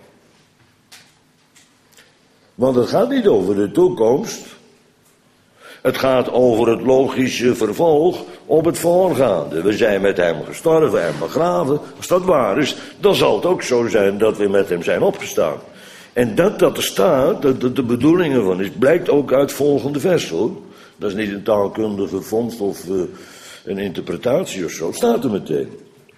Want het gaat niet over de toekomst. Het gaat over het logische vervolg op het voorgaande. We zijn met hem gestorven en begraven. Als dat waar is, dan zal het ook zo zijn dat we met hem zijn opgestaan. En dat er staat, dat de bedoeling ervan is, blijkt ook uit het volgende vers hoor. Dat is niet een taalkundige vondst of een interpretatie of zo. Het staat er meteen.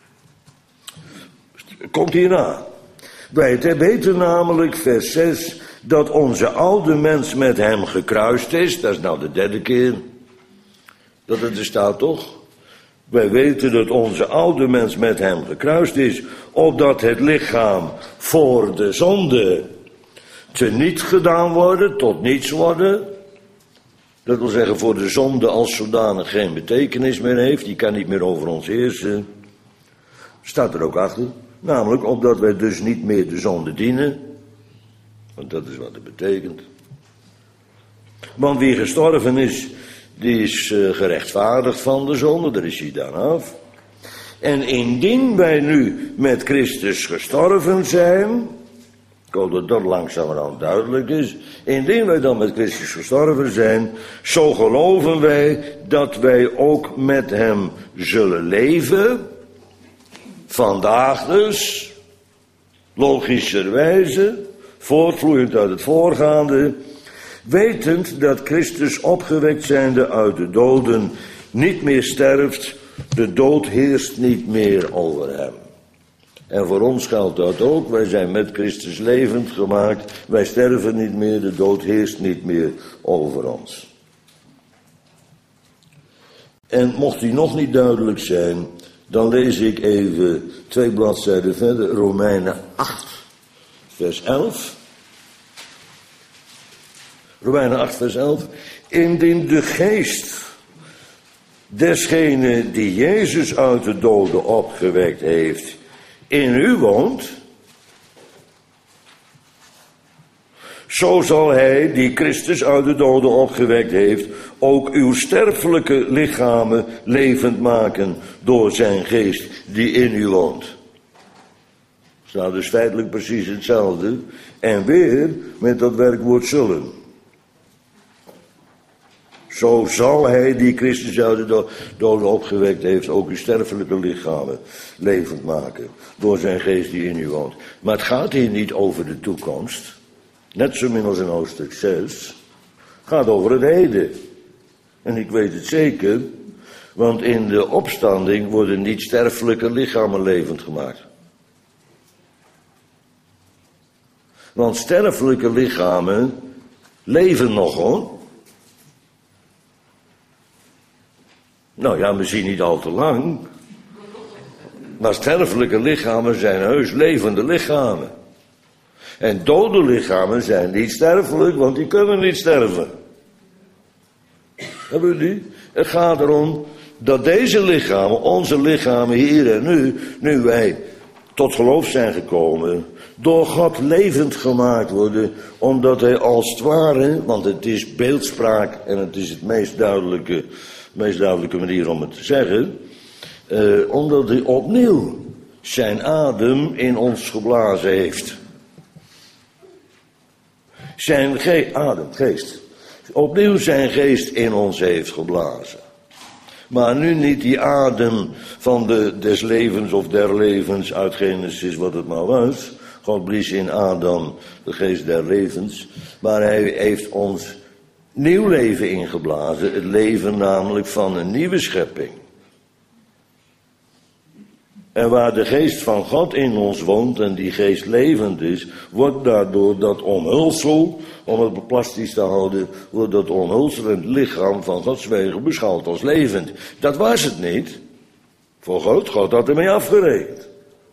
Komt hierna. Wij weten namelijk, vers 6, dat onze oude mens met hem gekruist is. Dat is nou de derde keer dat het er staat toch? Wij weten dat onze oude mens met hem gekruist is, opdat het lichaam voor de zonde teniet gedaan worden, tot niets worden. Dat wil zeggen voor de zonde als zodanig geen betekenis meer heeft, die kan niet meer over ons heersen. Staat er ook achter, namelijk opdat wij dus niet meer de zonde dienen. Want dat is wat het betekent. Want wie gestorven is, die is gerechtvaardigd van de zonde, daar is hij dan af. En indien wij nu met Christus gestorven zijn, ik hoop dat dat langzamerhand duidelijk is, indien wij dan met Christus gestorven zijn, zo geloven wij dat wij ook met hem zullen leven, vandaag dus, logischerwijze, voortvloeiend uit het voorgaande, wetend dat Christus opgewekt zijnde uit de doden niet meer sterft, de dood heerst niet meer over hem. En voor ons geldt dat ook, wij zijn met Christus levend gemaakt, wij sterven niet meer, de dood heerst niet meer over ons. En mocht die nog niet duidelijk zijn, dan lees ik even 2 bladzijden verder, Romeinen 8, vers 11. Romeinen 8 vers 11. Indien de geest desgene die Jezus uit de doden opgewekt heeft in u woont, zo zal hij die Christus uit de doden opgewekt heeft ook uw sterfelijke lichamen levend maken door zijn geest die in u woont. Staat dus feitelijk precies hetzelfde en weer met dat werkwoord zullen. Zo zal hij die Christus uit de doden opgewekt heeft ook uw sterfelijke lichamen levend maken door zijn geest die in u woont. Maar het gaat hier niet over de toekomst. Net zo min als in hoofdstuk 6. Het gaat over het heden. En ik weet het zeker, want in de opstanding worden niet sterfelijke lichamen levend gemaakt. Want sterfelijke lichamen leven nog hoor. Nou ja, misschien niet al te lang. Maar sterfelijke lichamen zijn heus levende lichamen. En dode lichamen zijn niet sterfelijk, want die kunnen niet sterven. Hebben jullie? Het gaat erom dat deze lichamen, onze lichamen hier en nu wij tot geloof zijn gekomen, door God levend gemaakt worden, omdat hij als het ware, want het is beeldspraak en het is het meest duidelijke manier om het te zeggen, omdat hij opnieuw zijn adem in ons geblazen heeft. Zijn geest. Opnieuw zijn geest in ons heeft geblazen. Maar nu niet die adem van des levens of der levens uit Genesis, wat het maar was. God blies in Adam de geest der levens. Maar hij heeft ons nieuw leven ingeblazen. Het leven namelijk van een nieuwe schepping. En waar de geest van God in ons woont en die geest levend is, wordt daardoor dat omhulsel, om het plastisch te houden, wordt dat omhulsel en het lichaam van Gods wegen beschouwd als levend. Dat was het niet. Voor God had ermee afgerekend.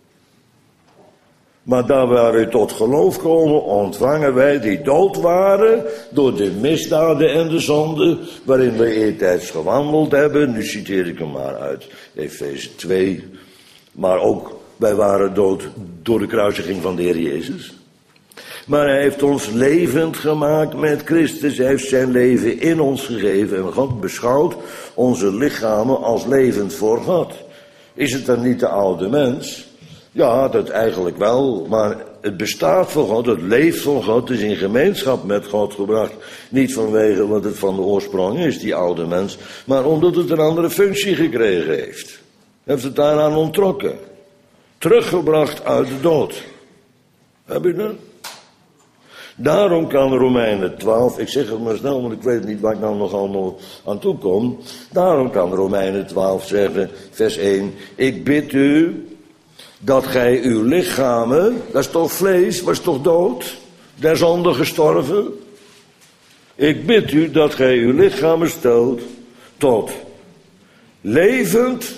Maar daar wij tot geloof komen, ontvangen wij die dood waren door de misdaden en de zonden waarin we eertijds gewandeld hebben. Nu citeer ik hem maar uit Efeze 2. Maar ook, wij waren dood door de kruisiging van de Heer Jezus. Maar hij heeft ons levend gemaakt met Christus. Hij heeft zijn leven in ons gegeven. En God beschouwt onze lichamen als levend voor God. Is het dan niet de oude mens? Ja, dat eigenlijk wel. Maar het bestaat voor God, het leeft voor God. Het is in gemeenschap met God gebracht. Niet vanwege wat het van de oorsprong is, die oude mens. Maar omdat het een andere functie gekregen heeft. Heeft het daaraan onttrokken. Teruggebracht uit de dood. Heb je dat? Daarom kan Romeinen 12, ik zeg het maar snel, want ik weet niet waar ik nou nog allemaal aan toe kom. Daarom kan Romeinen 12 zeggen, vers 1. Ik bid u dat gij uw lichamen, dat is toch vlees, was toch dood, der zonde gestorven. Ik bid u dat gij uw lichamen stelt tot levend,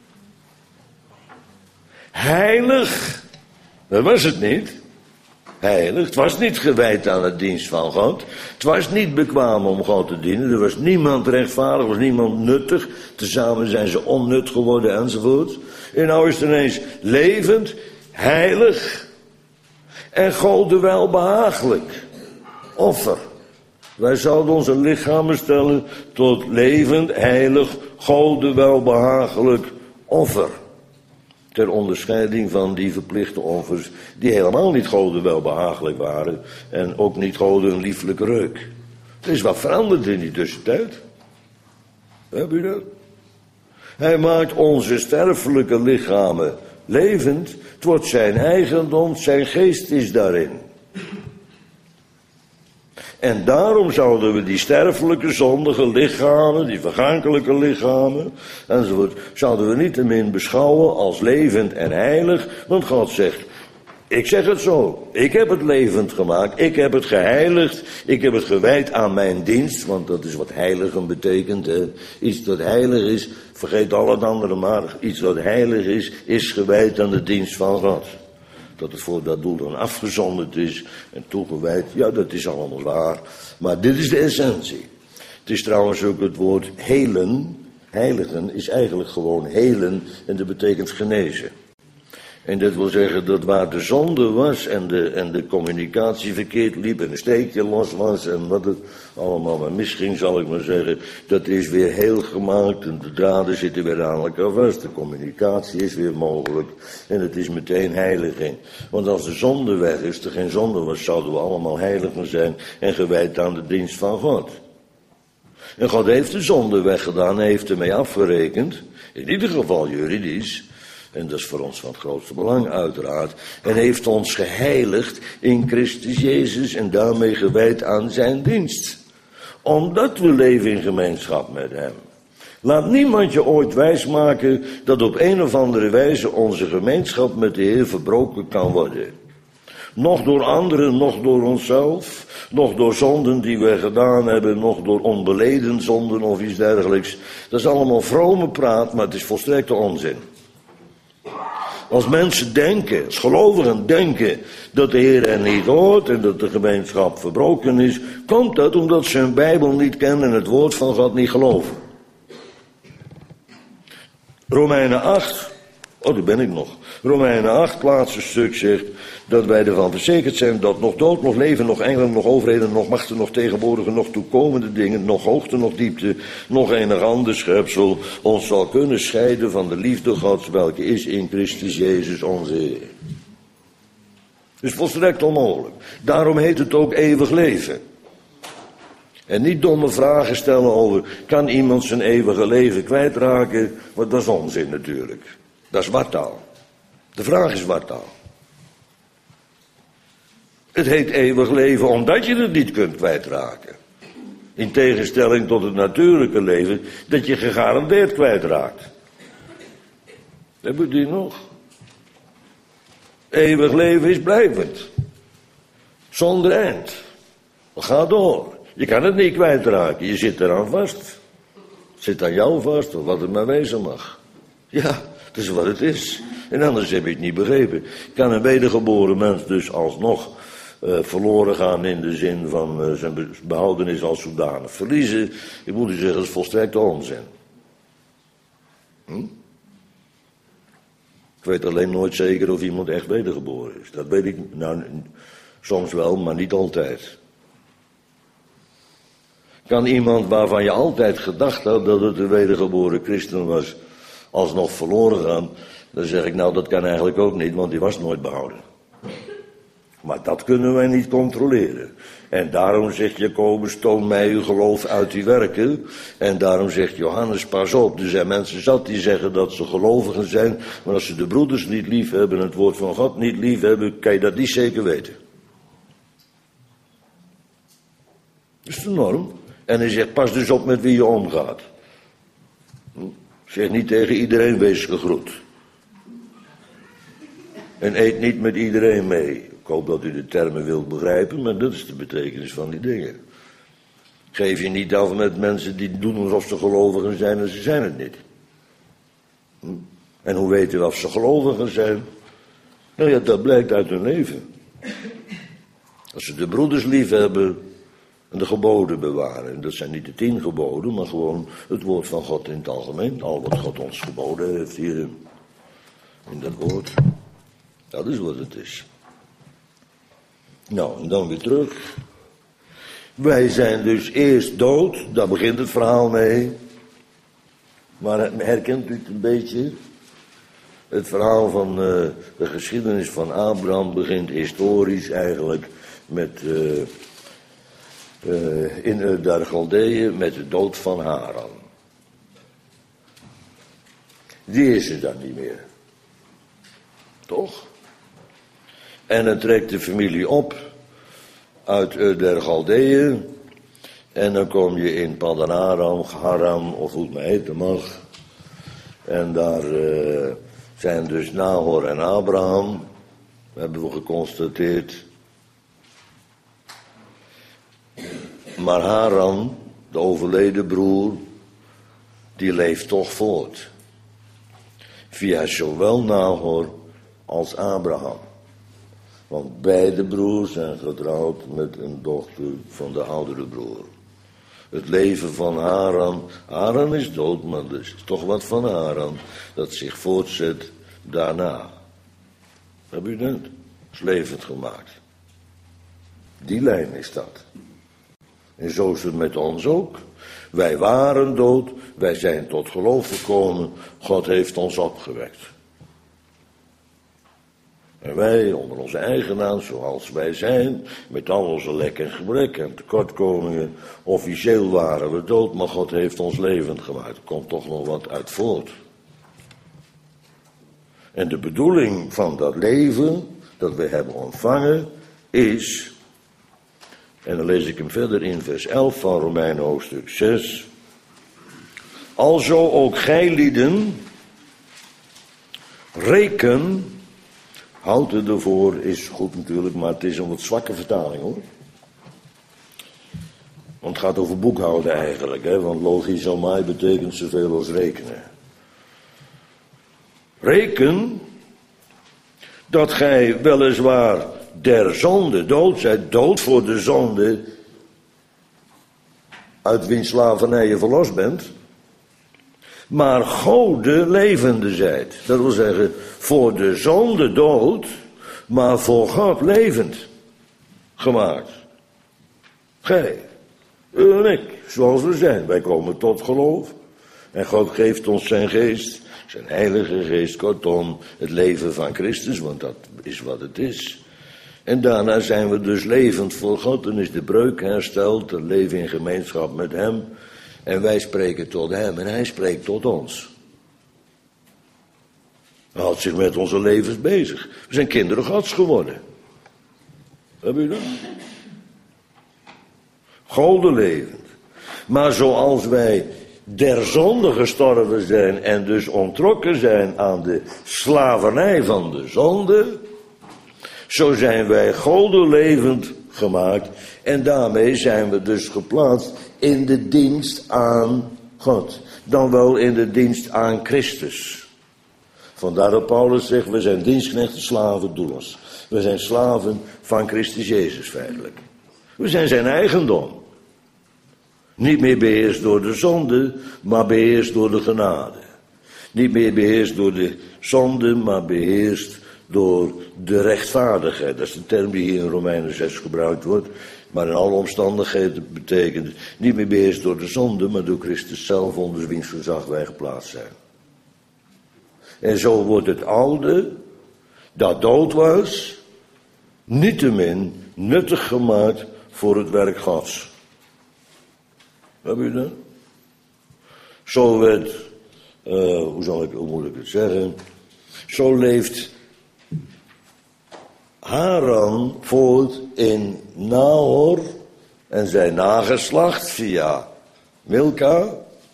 heilig, dat was het niet, heilig, het was niet gewijd aan het dienst van God, het was niet bekwaam om God te dienen, er was niemand rechtvaardig, er was niemand nuttig, tezamen zijn ze onnut geworden enzovoort. En nou is het ineens levend, heilig en God welbehagelijk offer. Wij zouden onze lichamen stellen tot levend, heilig, God welbehagelijk offer. Ter onderscheiding van die verplichte offers die helemaal niet God welbehagelijk waren en ook niet God een lieflijke reuk. Er is wat veranderd in die tussentijd. Heb je dat? Hij maakt onze sterfelijke lichamen levend. Het wordt zijn eigendom, zijn geest is daarin. En daarom zouden we die sterfelijke, zondige lichamen, die vergankelijke lichamen, enzovoort, zouden we niettemin beschouwen als levend en heilig. Want God zegt, ik zeg het zo, ik heb het levend gemaakt, ik heb het geheiligd, ik heb het gewijd aan mijn dienst, want dat is wat heiligen betekent. Hè. Iets dat heilig is, vergeet al het andere maar, iets dat heilig is gewijd aan de dienst van God. dat het voor dat doel dan afgezonderd is en toegewijd. Ja, dat is allemaal waar. Maar dit is de essentie. Het is trouwens ook het woord helen. Heiligen is eigenlijk gewoon helen en dat betekent genezen. En dat wil zeggen dat waar de zonde was en de communicatie verkeerd liep en een steekje los was en wat het allemaal maar misging, zal ik maar zeggen, dat is weer heel gemaakt en de draden zitten weer aan elkaar vast. De communicatie is weer mogelijk en het is meteen heiliging. Want als de zonde weg is, er geen zonde was, zouden we allemaal heiligen zijn en gewijd aan de dienst van God. En God heeft de zonde weggedaan en heeft ermee afgerekend, in ieder geval juridisch. En dat is voor ons van het grootste belang uiteraard. En heeft ons geheiligd in Christus Jezus en daarmee gewijd aan zijn dienst. Omdat we leven in gemeenschap met hem. Laat niemand je ooit wijsmaken dat op een of andere wijze onze gemeenschap met de Heer verbroken kan worden. Nog door anderen, nog door onszelf, nog door zonden die we gedaan hebben, nog door onbeleden zonden of iets dergelijks. Dat is allemaal vrome praat, maar het is volstrekte onzin. Als mensen denken, als gelovigen denken dat de Heer er niet hoort en dat de gemeenschap verbroken is, komt dat omdat ze hun Bijbel niet kennen en het woord van God niet geloven. Romeinen 8, daar ben ik nog. Romeinen 8, laatste stuk zegt dat wij ervan verzekerd zijn dat nog dood, nog leven, nog engelen, nog overheden, nog machten, nog tegenwoordige, nog toekomende dingen, nog hoogte, nog diepte, nog enig ander schepsel ons zal kunnen scheiden van de liefde Gods, welke is in Christus Jezus onze Heer. Dus volstrekt onmogelijk. Daarom heet het ook eeuwig leven. En niet domme vragen stellen over, kan iemand zijn eeuwige leven kwijtraken? Want dat is onzin natuurlijk. Dat is wartaal. De vraag is wartaal. Het heet eeuwig leven omdat je het niet kunt kwijtraken. In tegenstelling tot het natuurlijke leven dat je gegarandeerd kwijtraakt. Hebben we die nog? Eeuwig leven is blijvend. Zonder eind. Ga door. Je kan het niet kwijtraken. Je zit eraan vast. Het zit aan jou vast, of wat het maar wezen mag. Ja, dat is wat het is. En anders heb je het niet begrepen. Kan een wedergeboren mens dus alsnog verloren gaan in de zin van zijn behoudenis als zodanig verliezen? Ik moet u zeggen, dat is volstrekt onzin. Ik weet alleen nooit zeker of iemand echt wedergeboren is. Dat weet ik nou soms wel, maar niet altijd. Kan iemand waarvan je altijd gedacht had dat het een wedergeboren christen was, alsnog verloren gaan? Dan zeg ik, nou, dat kan eigenlijk ook niet, want die was nooit behouden. Maar dat kunnen wij niet controleren. En daarom zegt Jacobus, toon mij uw geloof uit uw werken. En daarom zegt Johannes, pas op. Er zijn mensen zat die zeggen dat ze gelovigen zijn, maar als ze de broeders niet lief hebben en het woord van God niet lief hebben, kan je dat niet zeker weten. Dat is de norm. En hij zegt, pas dus op met wie je omgaat. Zeg niet tegen iedereen, wees gegroet. En eet niet met iedereen mee. Ik hoop dat u de termen wilt begrijpen, maar dat is de betekenis van die dingen. Geef je niet af met mensen die doen alsof ze gelovigen zijn en ze zijn het niet. En hoe weten we of ze gelovigen zijn? Nou ja, dat blijkt uit hun leven. Als ze de broeders lief hebben en de geboden bewaren. En dat zijn niet de 10 geboden, maar gewoon het woord van God in het algemeen. Al wat God ons geboden heeft hier in dat woord. Dat is wat het is. Nou, en dan weer terug. Wij zijn dus eerst dood, daar begint het verhaal mee. Maar herkent u het een beetje? Het verhaal van de geschiedenis van Abraham begint historisch eigenlijk met in Ur Galdeeën met de dood van Haran. Die is er dan niet meer. Toch? En dan trekt de familie op uit Ur Galdeeën. En dan kom je in Paddan Aram, Haran, of hoe het maar heten mag. En daar zijn dus Nahor en Abraham, hebben we geconstateerd. Maar Haran, de overleden broer, die leeft toch voort. Via zowel Nahor als Abraham. Want beide broers zijn getrouwd met een dochter van de oudere broer. Het leven van Haran. Haran is dood, maar er is toch wat van Haran dat zich voortzet daarna. Heb u dat? Is levend gemaakt. Die lijn is dat. En zo is het met ons ook. Wij waren dood, wij zijn tot geloof gekomen. God heeft ons opgewekt. En wij, onder onze eigen naam, zoals wij zijn, met al onze lek en gebrek en tekortkomingen, officieel waren we dood, maar God heeft ons levend gemaakt. Er komt toch nog wat uit voort. En de bedoeling van dat leven, dat we hebben ontvangen, is, en dan lees ik hem verder in vers 11 van Romeinen hoofdstuk 6. Alzo ook gij lieden, reken, houd het ervoor, is goed natuurlijk, maar het is een wat zwakke vertaling hoor. Want het gaat over boekhouden eigenlijk, hè, want logizomai betekent zoveel als rekenen. Reken dat gij weliswaar der zonde dood zijt, dood voor de zonde, uit wiens slavernij je verlost bent, maar Gode levende zijt. Dat wil zeggen, voor de zonde dood, maar voor God levend gemaakt. Gij, u en ik, zoals we zijn, wij komen tot geloof. En God geeft ons zijn geest, zijn heilige geest, kortom, het leven van Christus, want dat is wat het is. En daarna zijn we dus levend voor God, dan is de breuk hersteld, dan leven in gemeenschap met hem. En wij spreken tot hem en hij spreekt tot ons. Hij houdt zich met onze levens bezig. We zijn kinderen Gods geworden. Heb je dat? Golden levend. Maar zoals wij der zonde gestorven zijn en dus ontrokken zijn aan de slavernij van de zonde, zo zijn wij golden levend gemaakt en daarmee zijn we dus geplaatst in de dienst aan God. Dan wel in de dienst aan Christus. Vandaar dat Paulus zegt, we zijn dienstknechten, slaven, doelers. We zijn slaven van Christus Jezus feitelijk. We zijn zijn eigendom. Niet meer beheerst door de zonde, maar beheerst door de genade. Niet meer beheerst door de zonde, maar beheerst door de rechtvaardigheid. Dat is de term die hier in Romeinen 6 gebruikt wordt. Maar in alle omstandigheden betekent niet meer beheerst door de zonde, maar door Christus zelf, onder wiens gezag wij geplaatst zijn. En zo wordt het oude, dat dood was, niettemin nuttig gemaakt voor het werk Gods. Heb je dat? Zo werd, hoe moet ik het zeggen? Zo leeft Haran voort in Nahor en zijn nageslacht via Milka.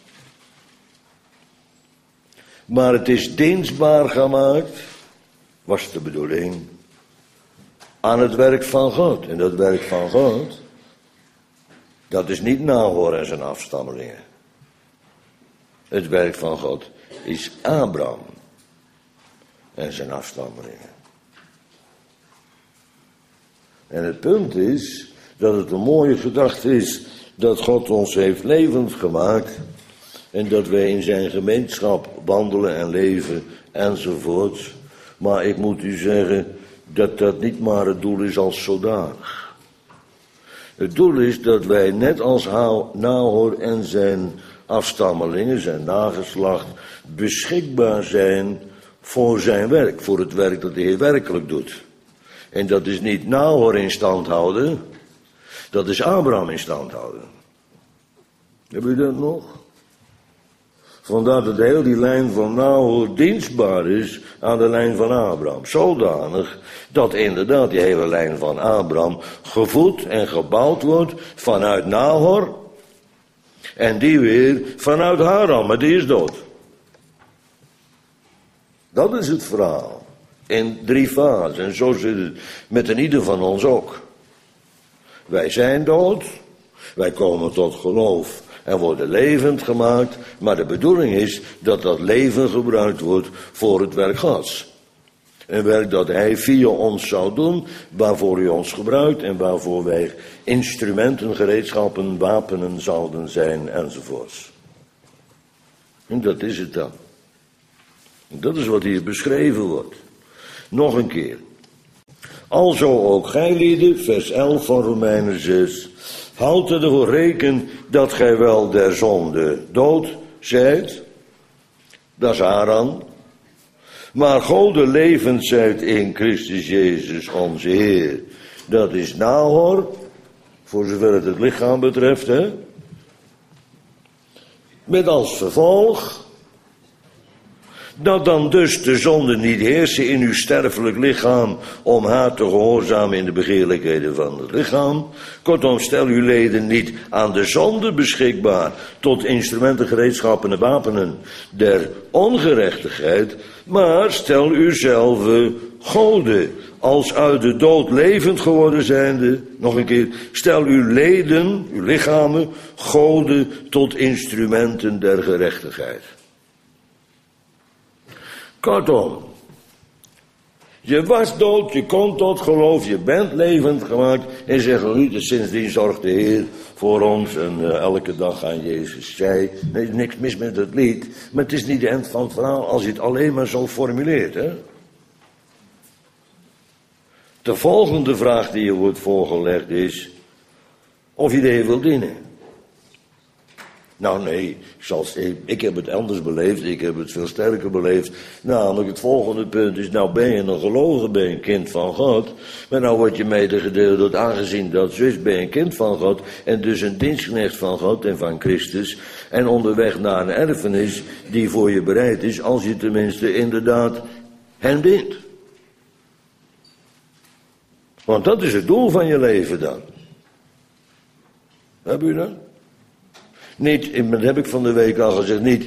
Maar het is dienstbaar gemaakt, was de bedoeling, aan het werk van God. En dat werk van God, dat is niet Nahor en zijn afstammelingen. Het werk van God is Abraham en zijn afstammelingen. En het punt is dat het een mooie gedachte is dat God ons heeft levend gemaakt en dat wij in zijn gemeenschap wandelen en leven enzovoort. Maar ik moet u zeggen dat dat niet maar het doel is als zodanig. Het doel is dat wij net als Nahor en zijn afstammelingen, zijn nageslacht, beschikbaar zijn voor zijn werk, voor het werk dat de Heer werkelijk doet. En dat is niet Nahor in stand houden, dat is Abraham in stand houden. Heb u dat nog? Vandaar dat heel die lijn van Nahor dienstbaar is aan de lijn van Abraham. Zodanig dat inderdaad die hele lijn van Abraham gevoed en gebouwd wordt vanuit Nahor. En die weer vanuit Haran, maar die is dood. Dat is het verhaal. In 3 fases. En zo zit het met een ieder van ons ook. Wij zijn dood. Wij komen tot geloof en worden levend gemaakt. Maar de bedoeling is dat dat leven gebruikt wordt voor het werk Gods. Een werk dat hij via ons zou doen, waarvoor hij ons gebruikt en waarvoor wij instrumenten, gereedschappen, wapenen zouden zijn enzovoorts. En dat is het dan. En dat is wat hier beschreven wordt. Nog een keer. Alzo ook gij lieden, vers 11 van Romeinen 6, houdt ervoor reken dat gij wel der zonde dood zijt. Dat is Aran. Maar Gode levend zijt in Christus Jezus onze Heer. Dat is Nahor, voor zover het lichaam betreft, hè. Met als vervolg dat dan dus de zonde niet heersen in uw sterfelijk lichaam om haar te gehoorzamen in de begeerlijkheden van het lichaam. Kortom, stel uw leden niet aan de zonde beschikbaar tot instrumenten, gereedschappen en wapenen der ongerechtigheid, maar stel uzelf Gode als uit de dood levend geworden zijnde, nog een keer, stel uw leden, uw lichamen, Gode tot instrumenten der gerechtigheid. Kortom, je was dood, je komt tot geloof, je bent levend gemaakt en zeggen nu, sindsdien zorgt de Heer voor ons en elke dag aan Jezus zij. Er is niks mis met het lied, maar het is niet de eind van het verhaal als je het alleen maar zo formuleert, hè. De volgende vraag die je wordt voorgelegd is of je de Heer wilt dienen. Nou nee, ik heb het anders beleefd, ik heb het veel sterker beleefd. Namelijk het volgende punt is, nou ben je een gelovige, ben je een kind van God. Maar nou word je medegedeeld dat aangezien dat zo is, ben je een kind van God. En dus een dienstknecht van God en van Christus. En onderweg naar een erfenis die voor je bereid is, als je tenminste inderdaad hem dient. Want dat is het doel van je leven dan. Heb u dat? Niet, dat heb ik van de week al gezegd, niet,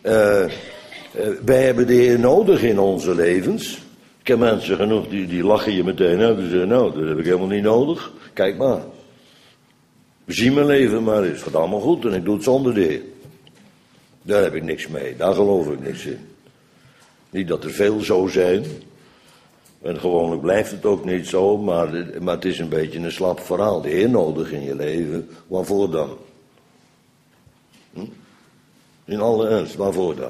wij hebben de Heer nodig in onze levens. Ik heb mensen genoeg die lachen je meteen uit en zeggen, nou, dat heb ik helemaal niet nodig. Kijk maar. Zie mijn leven maar eens, het gaat allemaal goed en ik doe het zonder de Heer. Daar heb ik niks mee, daar geloof ik niks in. Niet dat er veel zo zijn. En gewoonlijk blijft het ook niet zo, maar het is een beetje een slap verhaal. De Heer nodig in je leven, waarvoor dan? In alle ernst, waarvoor dan?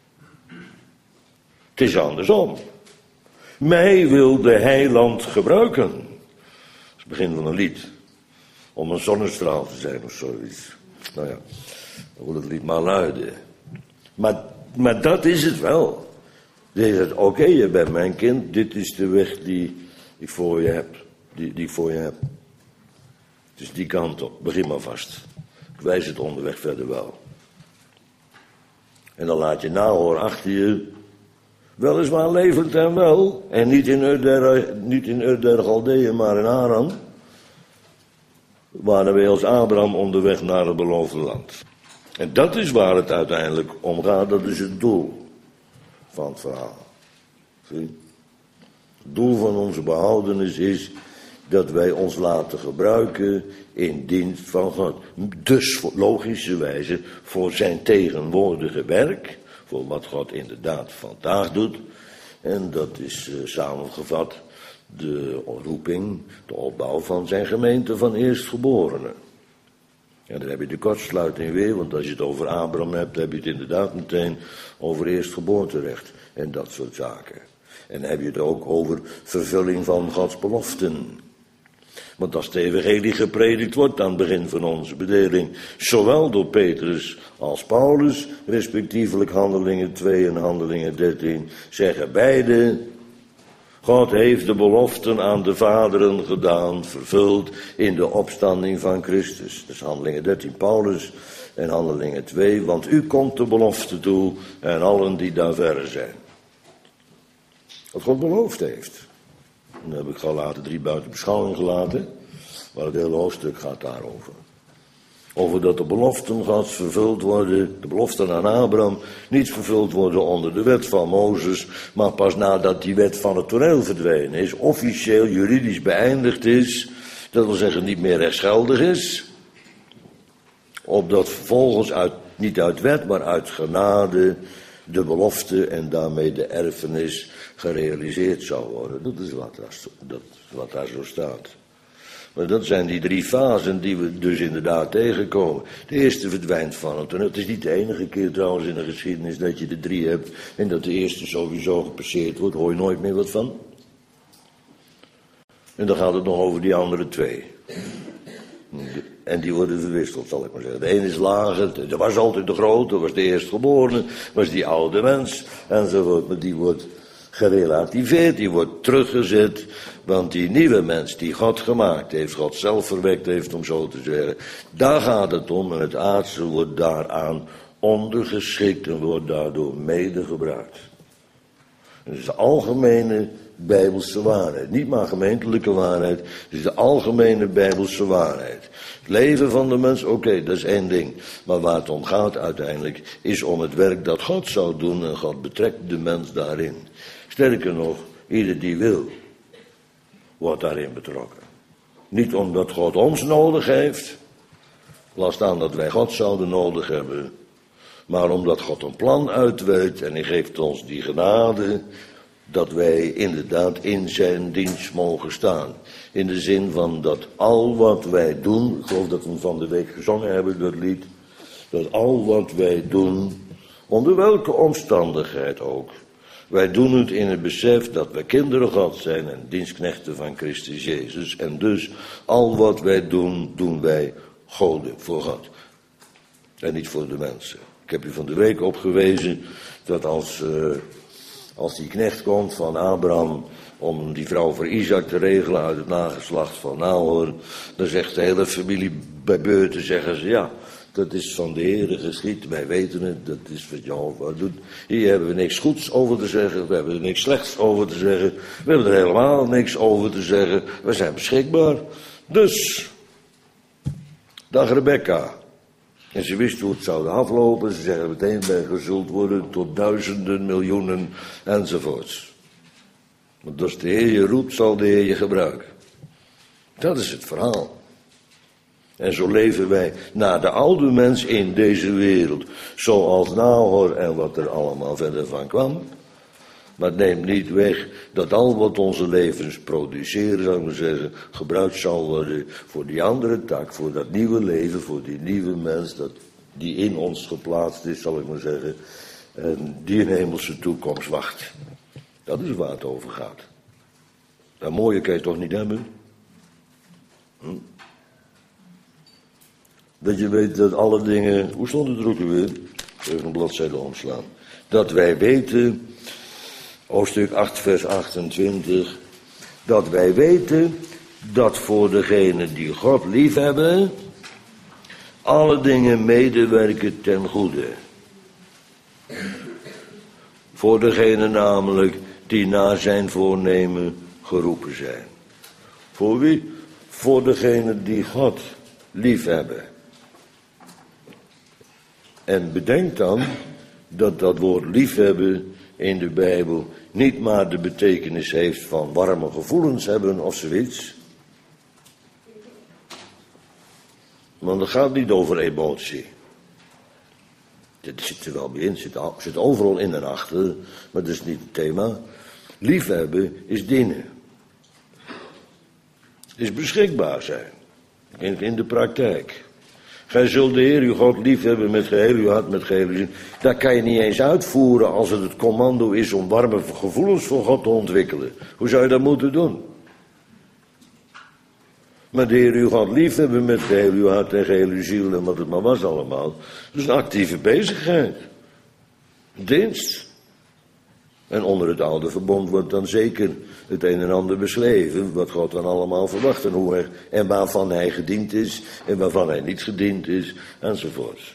Het is andersom. Mij wil de heiland gebruiken. Dat is het begin van een lied. Om een zonnestraal te zijn of zoiets. Nou ja, dan moet het lied maar luiden. Maar dat is het wel. Die zegt, oké, je bent mijn kind, dit is de weg die ik voor je heb. Die ik voor je heb. Het is die kant op, begin maar vast. Ik wijs het onderweg verder wel. En dan laat je Nahor achter je, weliswaar levend en wel, en niet in Ur der Galdeeën, maar in Aran, waren wij als Abraham onderweg naar het beloofde land. En dat is waar het uiteindelijk om gaat, dat is het doel van het verhaal. Zie? Het doel van onze behoudenis is dat wij ons laten gebruiken in dienst van God. Dus logischerwijze voor zijn tegenwoordige werk, voor wat God inderdaad vandaag doet. En dat is samengevat de roeping, de opbouw van zijn gemeente van eerstgeborenen. En dan heb je de kortsluiting weer, want als je het over Abraham hebt, heb je het inderdaad meteen over eerstgeboorterecht en dat soort zaken. En dan heb je het ook over vervulling van Gods beloften. Want als de evangelie gepredikt wordt aan het begin van onze bedeling, zowel door Petrus als Paulus, respectievelijk Handelingen 2 en Handelingen 13, zeggen beide, God heeft de beloften aan de vaderen gedaan, vervuld in de opstanding van Christus. Dat is Handelingen 13 Paulus en Handelingen 2, want u komt de belofte toe en allen die daar verre zijn. Wat God beloofd heeft. Dan heb ik al later 3 buiten beschouwing gelaten, maar het hele hoofdstuk gaat daarover. Over dat de beloften Gods vervuld worden, de beloften aan Abraham, niet vervuld worden onder de wet van Mozes, maar pas nadat die wet van het toneel verdwenen is, officieel juridisch beëindigd is, dat wil zeggen niet meer rechtsgeldig is, opdat vervolgens niet uit wet, maar uit genade de belofte en daarmee de erfenis gerealiseerd zou worden. Dat is wat daar zo staat. Maar dat zijn die 3 fasen die we dus inderdaad tegenkomen. De eerste verdwijnt van het. En het is niet de enige keer trouwens in de geschiedenis dat je de 3 hebt en dat de eerste sowieso gepasseerd wordt. Hoor je nooit meer wat van. En dan gaat het nog over die andere 2. En die worden verwisseld, zal ik maar zeggen. De ene is lager, er was altijd de grote, dat was de eerstgeborene, was die oude mens, enzovoort. Maar die wordt gerelativeerd, die wordt teruggezet, want die nieuwe mens die God gemaakt heeft, God zelf verwekt heeft, om zo te zeggen, daar gaat het om en het aardse wordt daaraan ondergeschikt en wordt daardoor mede gebruikt. Dat is de algemene Bijbelse waarheid. Niet maar gemeentelijke waarheid. Het is de algemene Bijbelse waarheid. Het leven van de mens, oké, dat is één ding. Maar waar het om gaat uiteindelijk, is om het werk dat God zou doen en God betrekt de mens daarin. Sterker nog, ieder die wil, wordt daarin betrokken. Niet omdat God ons nodig heeft, laat staan dat wij God zouden nodig hebben, maar omdat God een plan uitwerkt en hij geeft ons die genade, dat wij inderdaad in zijn dienst mogen staan. In de zin van dat al wat wij doen, ik geloof dat we van de week gezongen hebben, dat lied, dat al wat wij doen, onder welke omstandigheid ook, wij doen het in het besef dat wij kinderen God zijn en dienstknechten van Christus Jezus. En dus al wat wij doen, doen wij voor God. En niet voor de mensen. Ik heb u van de week opgewezen dat als die knecht komt van Abraham om die vrouw voor Isaac te regelen uit het nageslacht van Nahor, dan zegt de hele familie bij beurten, zeggen ze, ja, dat is van de Heere geschied, wij weten het, dat is wat Jehovah doet. Hier hebben we niks goeds over te zeggen, we hebben er niks slechts over te zeggen, we hebben er helemaal niks over te zeggen, we zijn beschikbaar. Dus, dag Rebecca. En ze wist hoe het zou aflopen, ze zeggen meteen bij gezult worden tot duizenden, miljoenen enzovoorts. Want als de Heer je roept, zal de Heer je gebruiken. Dat is het verhaal. En zo leven wij naar de oude mens in deze wereld, zoals Nahor en wat er allemaal verder van kwam. Maar het neemt niet weg dat al wat onze levens produceren, zou ik maar zeggen, gebruikt zal worden voor die andere tak, voor dat nieuwe leven, voor die nieuwe mens, die in ons geplaatst is, zal ik maar zeggen, en die een hemelse toekomst wacht. Dat is waar het over gaat. Dat mooie kan je toch niet hebben? Dat je weet dat alle dingen, hoe stond het er ook weer? Even een bladzijde omslaan. Dat wij weten, hoofdstuk 8 vers 28, dat wij weten dat voor degenen die God liefhebben, alle dingen medewerken ten goede. Voor degenen namelijk die naar zijn voornemen geroepen zijn. Voor wie? Voor degenen die God liefhebben. En bedenk dan dat dat woord liefhebben in de Bijbel niet maar de betekenis heeft van warme gevoelens hebben of zoiets. Want het gaat niet over emotie. Dit zit er wel bij in, zit overal in en achter, maar dat is niet het thema. Liefhebben is dienen. Is beschikbaar zijn. In de praktijk. Gij zult de Heer uw God liefhebben met geheel uw hart, met geheel uw zin. Dat kan je niet eens uitvoeren als het commando is om warme gevoelens voor God te ontwikkelen. Hoe zou je dat moeten doen? Maar de Heer uw God liefhebben met geheel uw hart en geheel uw ziel en wat het maar was allemaal. Dat is een actieve bezigheid. Dienst. En onder het oude verbond wordt dan zeker het een en ander beschreven, wat God dan allemaal verwacht en waarvan hij gediend is en waarvan hij niet gediend is, enzovoort.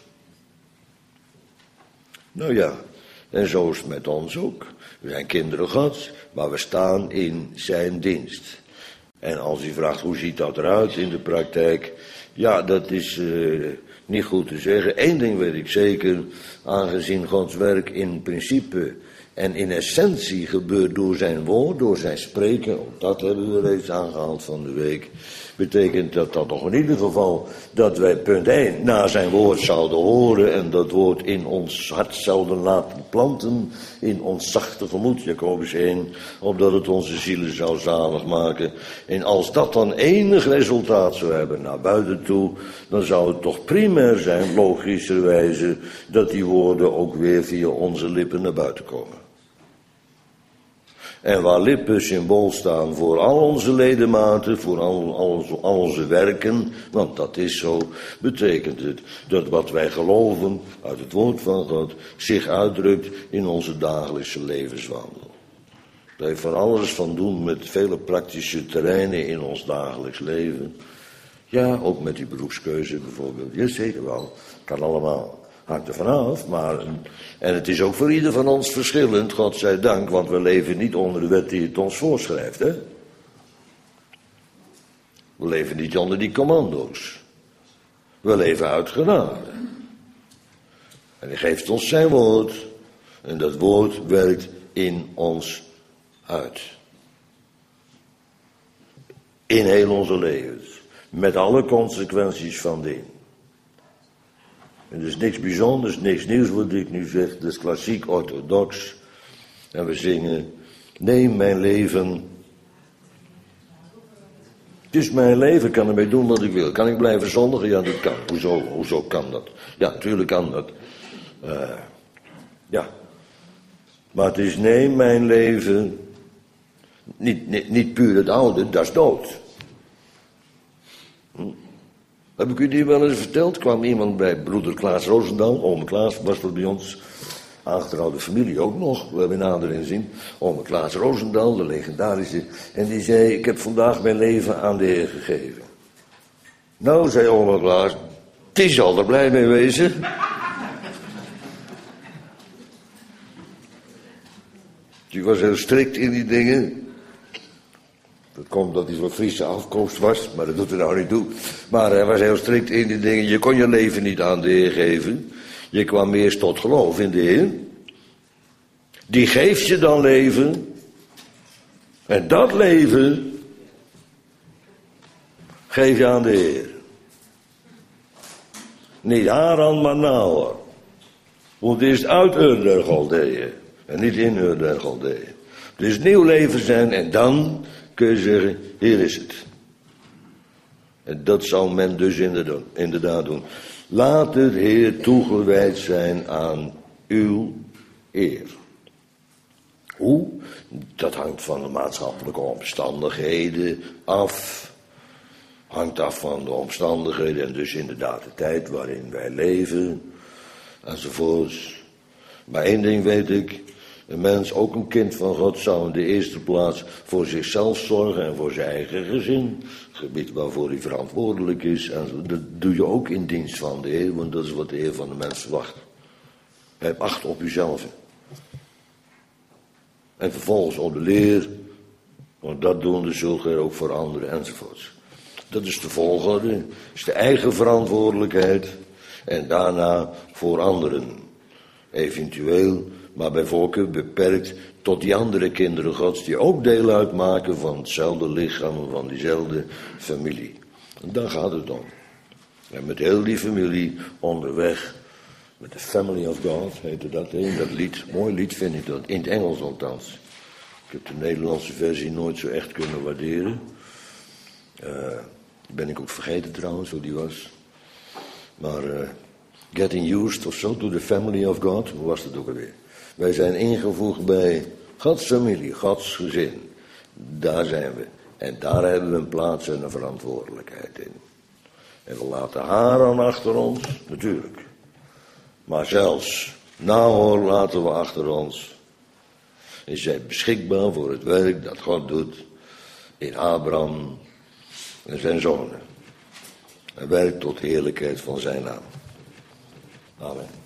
Nou ja, en zo is het met ons ook. We zijn kinderen Gods, maar we staan in zijn dienst. En als u vraagt hoe ziet dat eruit in de praktijk, ja, dat is niet goed te zeggen. Eén ding weet ik zeker, aangezien Gods werk in principe En in essentie gebeurt door zijn woord, door zijn spreken, ook dat hebben we reeds aangehaald van de week, betekent dat toch in ieder geval dat wij punt 1 naar zijn woord zouden horen en dat woord in ons hart zouden laten planten, in ons zachte gemoed, Jacobus 1, opdat het onze zielen zou zalig maken. En als dat dan enig resultaat zou hebben naar buiten toe, dan zou het toch primair zijn, logischerwijze, dat die woorden ook weer via onze lippen naar buiten komen. En waar lippen symbool staan voor al onze ledematen, voor al onze werken, want dat is zo, betekent het dat wat wij geloven uit het woord van God zich uitdrukt in onze dagelijkse levenswandel. Dat heeft van alles van doen met vele praktische terreinen in ons dagelijks leven. Ja, ook met die beroepskeuze bijvoorbeeld. Ja, zeker wel. Kan allemaal. Hangt er vanaf, en het is ook voor ieder van ons verschillend, God zij dank, want we leven niet onder de wet die het ons voorschrijft, hè. We leven niet onder die commando's. We leven uit genade. En hij geeft ons zijn woord, en dat woord werkt in ons uit. In heel onze levens, met alle consequenties van dien. En er is niks bijzonders, niks nieuws wat ik nu zeg. Dat is klassiek orthodox. En we zingen, neem mijn leven. Het is mijn leven, ik kan ermee doen wat ik wil. Kan ik blijven zondigen? Ja, dat kan. Hoezo kan dat? Ja, natuurlijk kan dat. Ja. Maar het is neem mijn leven. Niet puur het oude, dat is dood. Heb ik u die wel eens verteld? Kwam iemand bij broeder Klaas Roosendaal, ome Klaas was dat bij ons, aangetrouwde familie ook nog, we hebben nader inzien. Ome Klaas Roosendaal, de legendarische, en die zei, ik heb vandaag mijn leven aan de Heer gegeven. Nou, zei ome Klaas, die zal er blij mee wezen. Die was heel strikt in die dingen. Dat komt dat hij van Friese afkomst was, maar dat doet er nou niet toe. Maar hij was heel strikt in die dingen. Je kon je leven niet aan de Heer geven. Je kwam eerst tot geloof in de Heer. Die geeft je dan leven. En dat leven geef je aan de Heer. Niet Haran, maar Nahor. Want het is uit Ur der Galdeeën. En niet in Ur der Galdeeën. Het is nieuw leven zijn en dan kun je zeggen, hier is het. En dat zal men dus inderdaad doen. Laat het Heer toegewijd zijn aan uw eer. Hoe? Dat hangt van de maatschappelijke omstandigheden af. Hangt af van de omstandigheden en dus inderdaad de tijd waarin wij leven. Enzovoorts. Maar één ding weet ik. Een mens, ook een kind van God, zou in de eerste plaats voor zichzelf zorgen en voor zijn eigen gezin. Het gebied waarvoor hij verantwoordelijk is. En dat doe je ook in dienst van de Heer, want dat is wat de Heer van de mens verwacht. Heb acht op uzelf. En vervolgens op de leer, want dat doen de zulke ook voor anderen enzovoorts. Dat is de volgorde, dat is de eigen verantwoordelijkheid. En daarna voor anderen. Eventueel, maar bij voorkeur beperkt tot die andere kinderen Gods die ook deel uitmaken van hetzelfde lichaam, van diezelfde familie. En daar gaat het om. En met heel die familie onderweg, met de Family of God, heette dat, dat lied. Mooi lied vind ik dat, in het Engels althans. Ik heb de Nederlandse versie nooit zo echt kunnen waarderen. Die ben ik ook vergeten trouwens, hoe die was. Maar Getting Used of zo, to the Family of God, hoe was dat ook alweer? Wij zijn ingevoegd bij Gods familie, Gods gezin. Daar zijn we. En daar hebben we een plaats en een verantwoordelijkheid in. En we laten Haran achter ons, natuurlijk. Maar zelfs Nahor laten we achter ons. En zijn beschikbaar voor het werk dat God doet in Abraham en zijn zonen. En werkt tot heerlijkheid van zijn naam. Amen.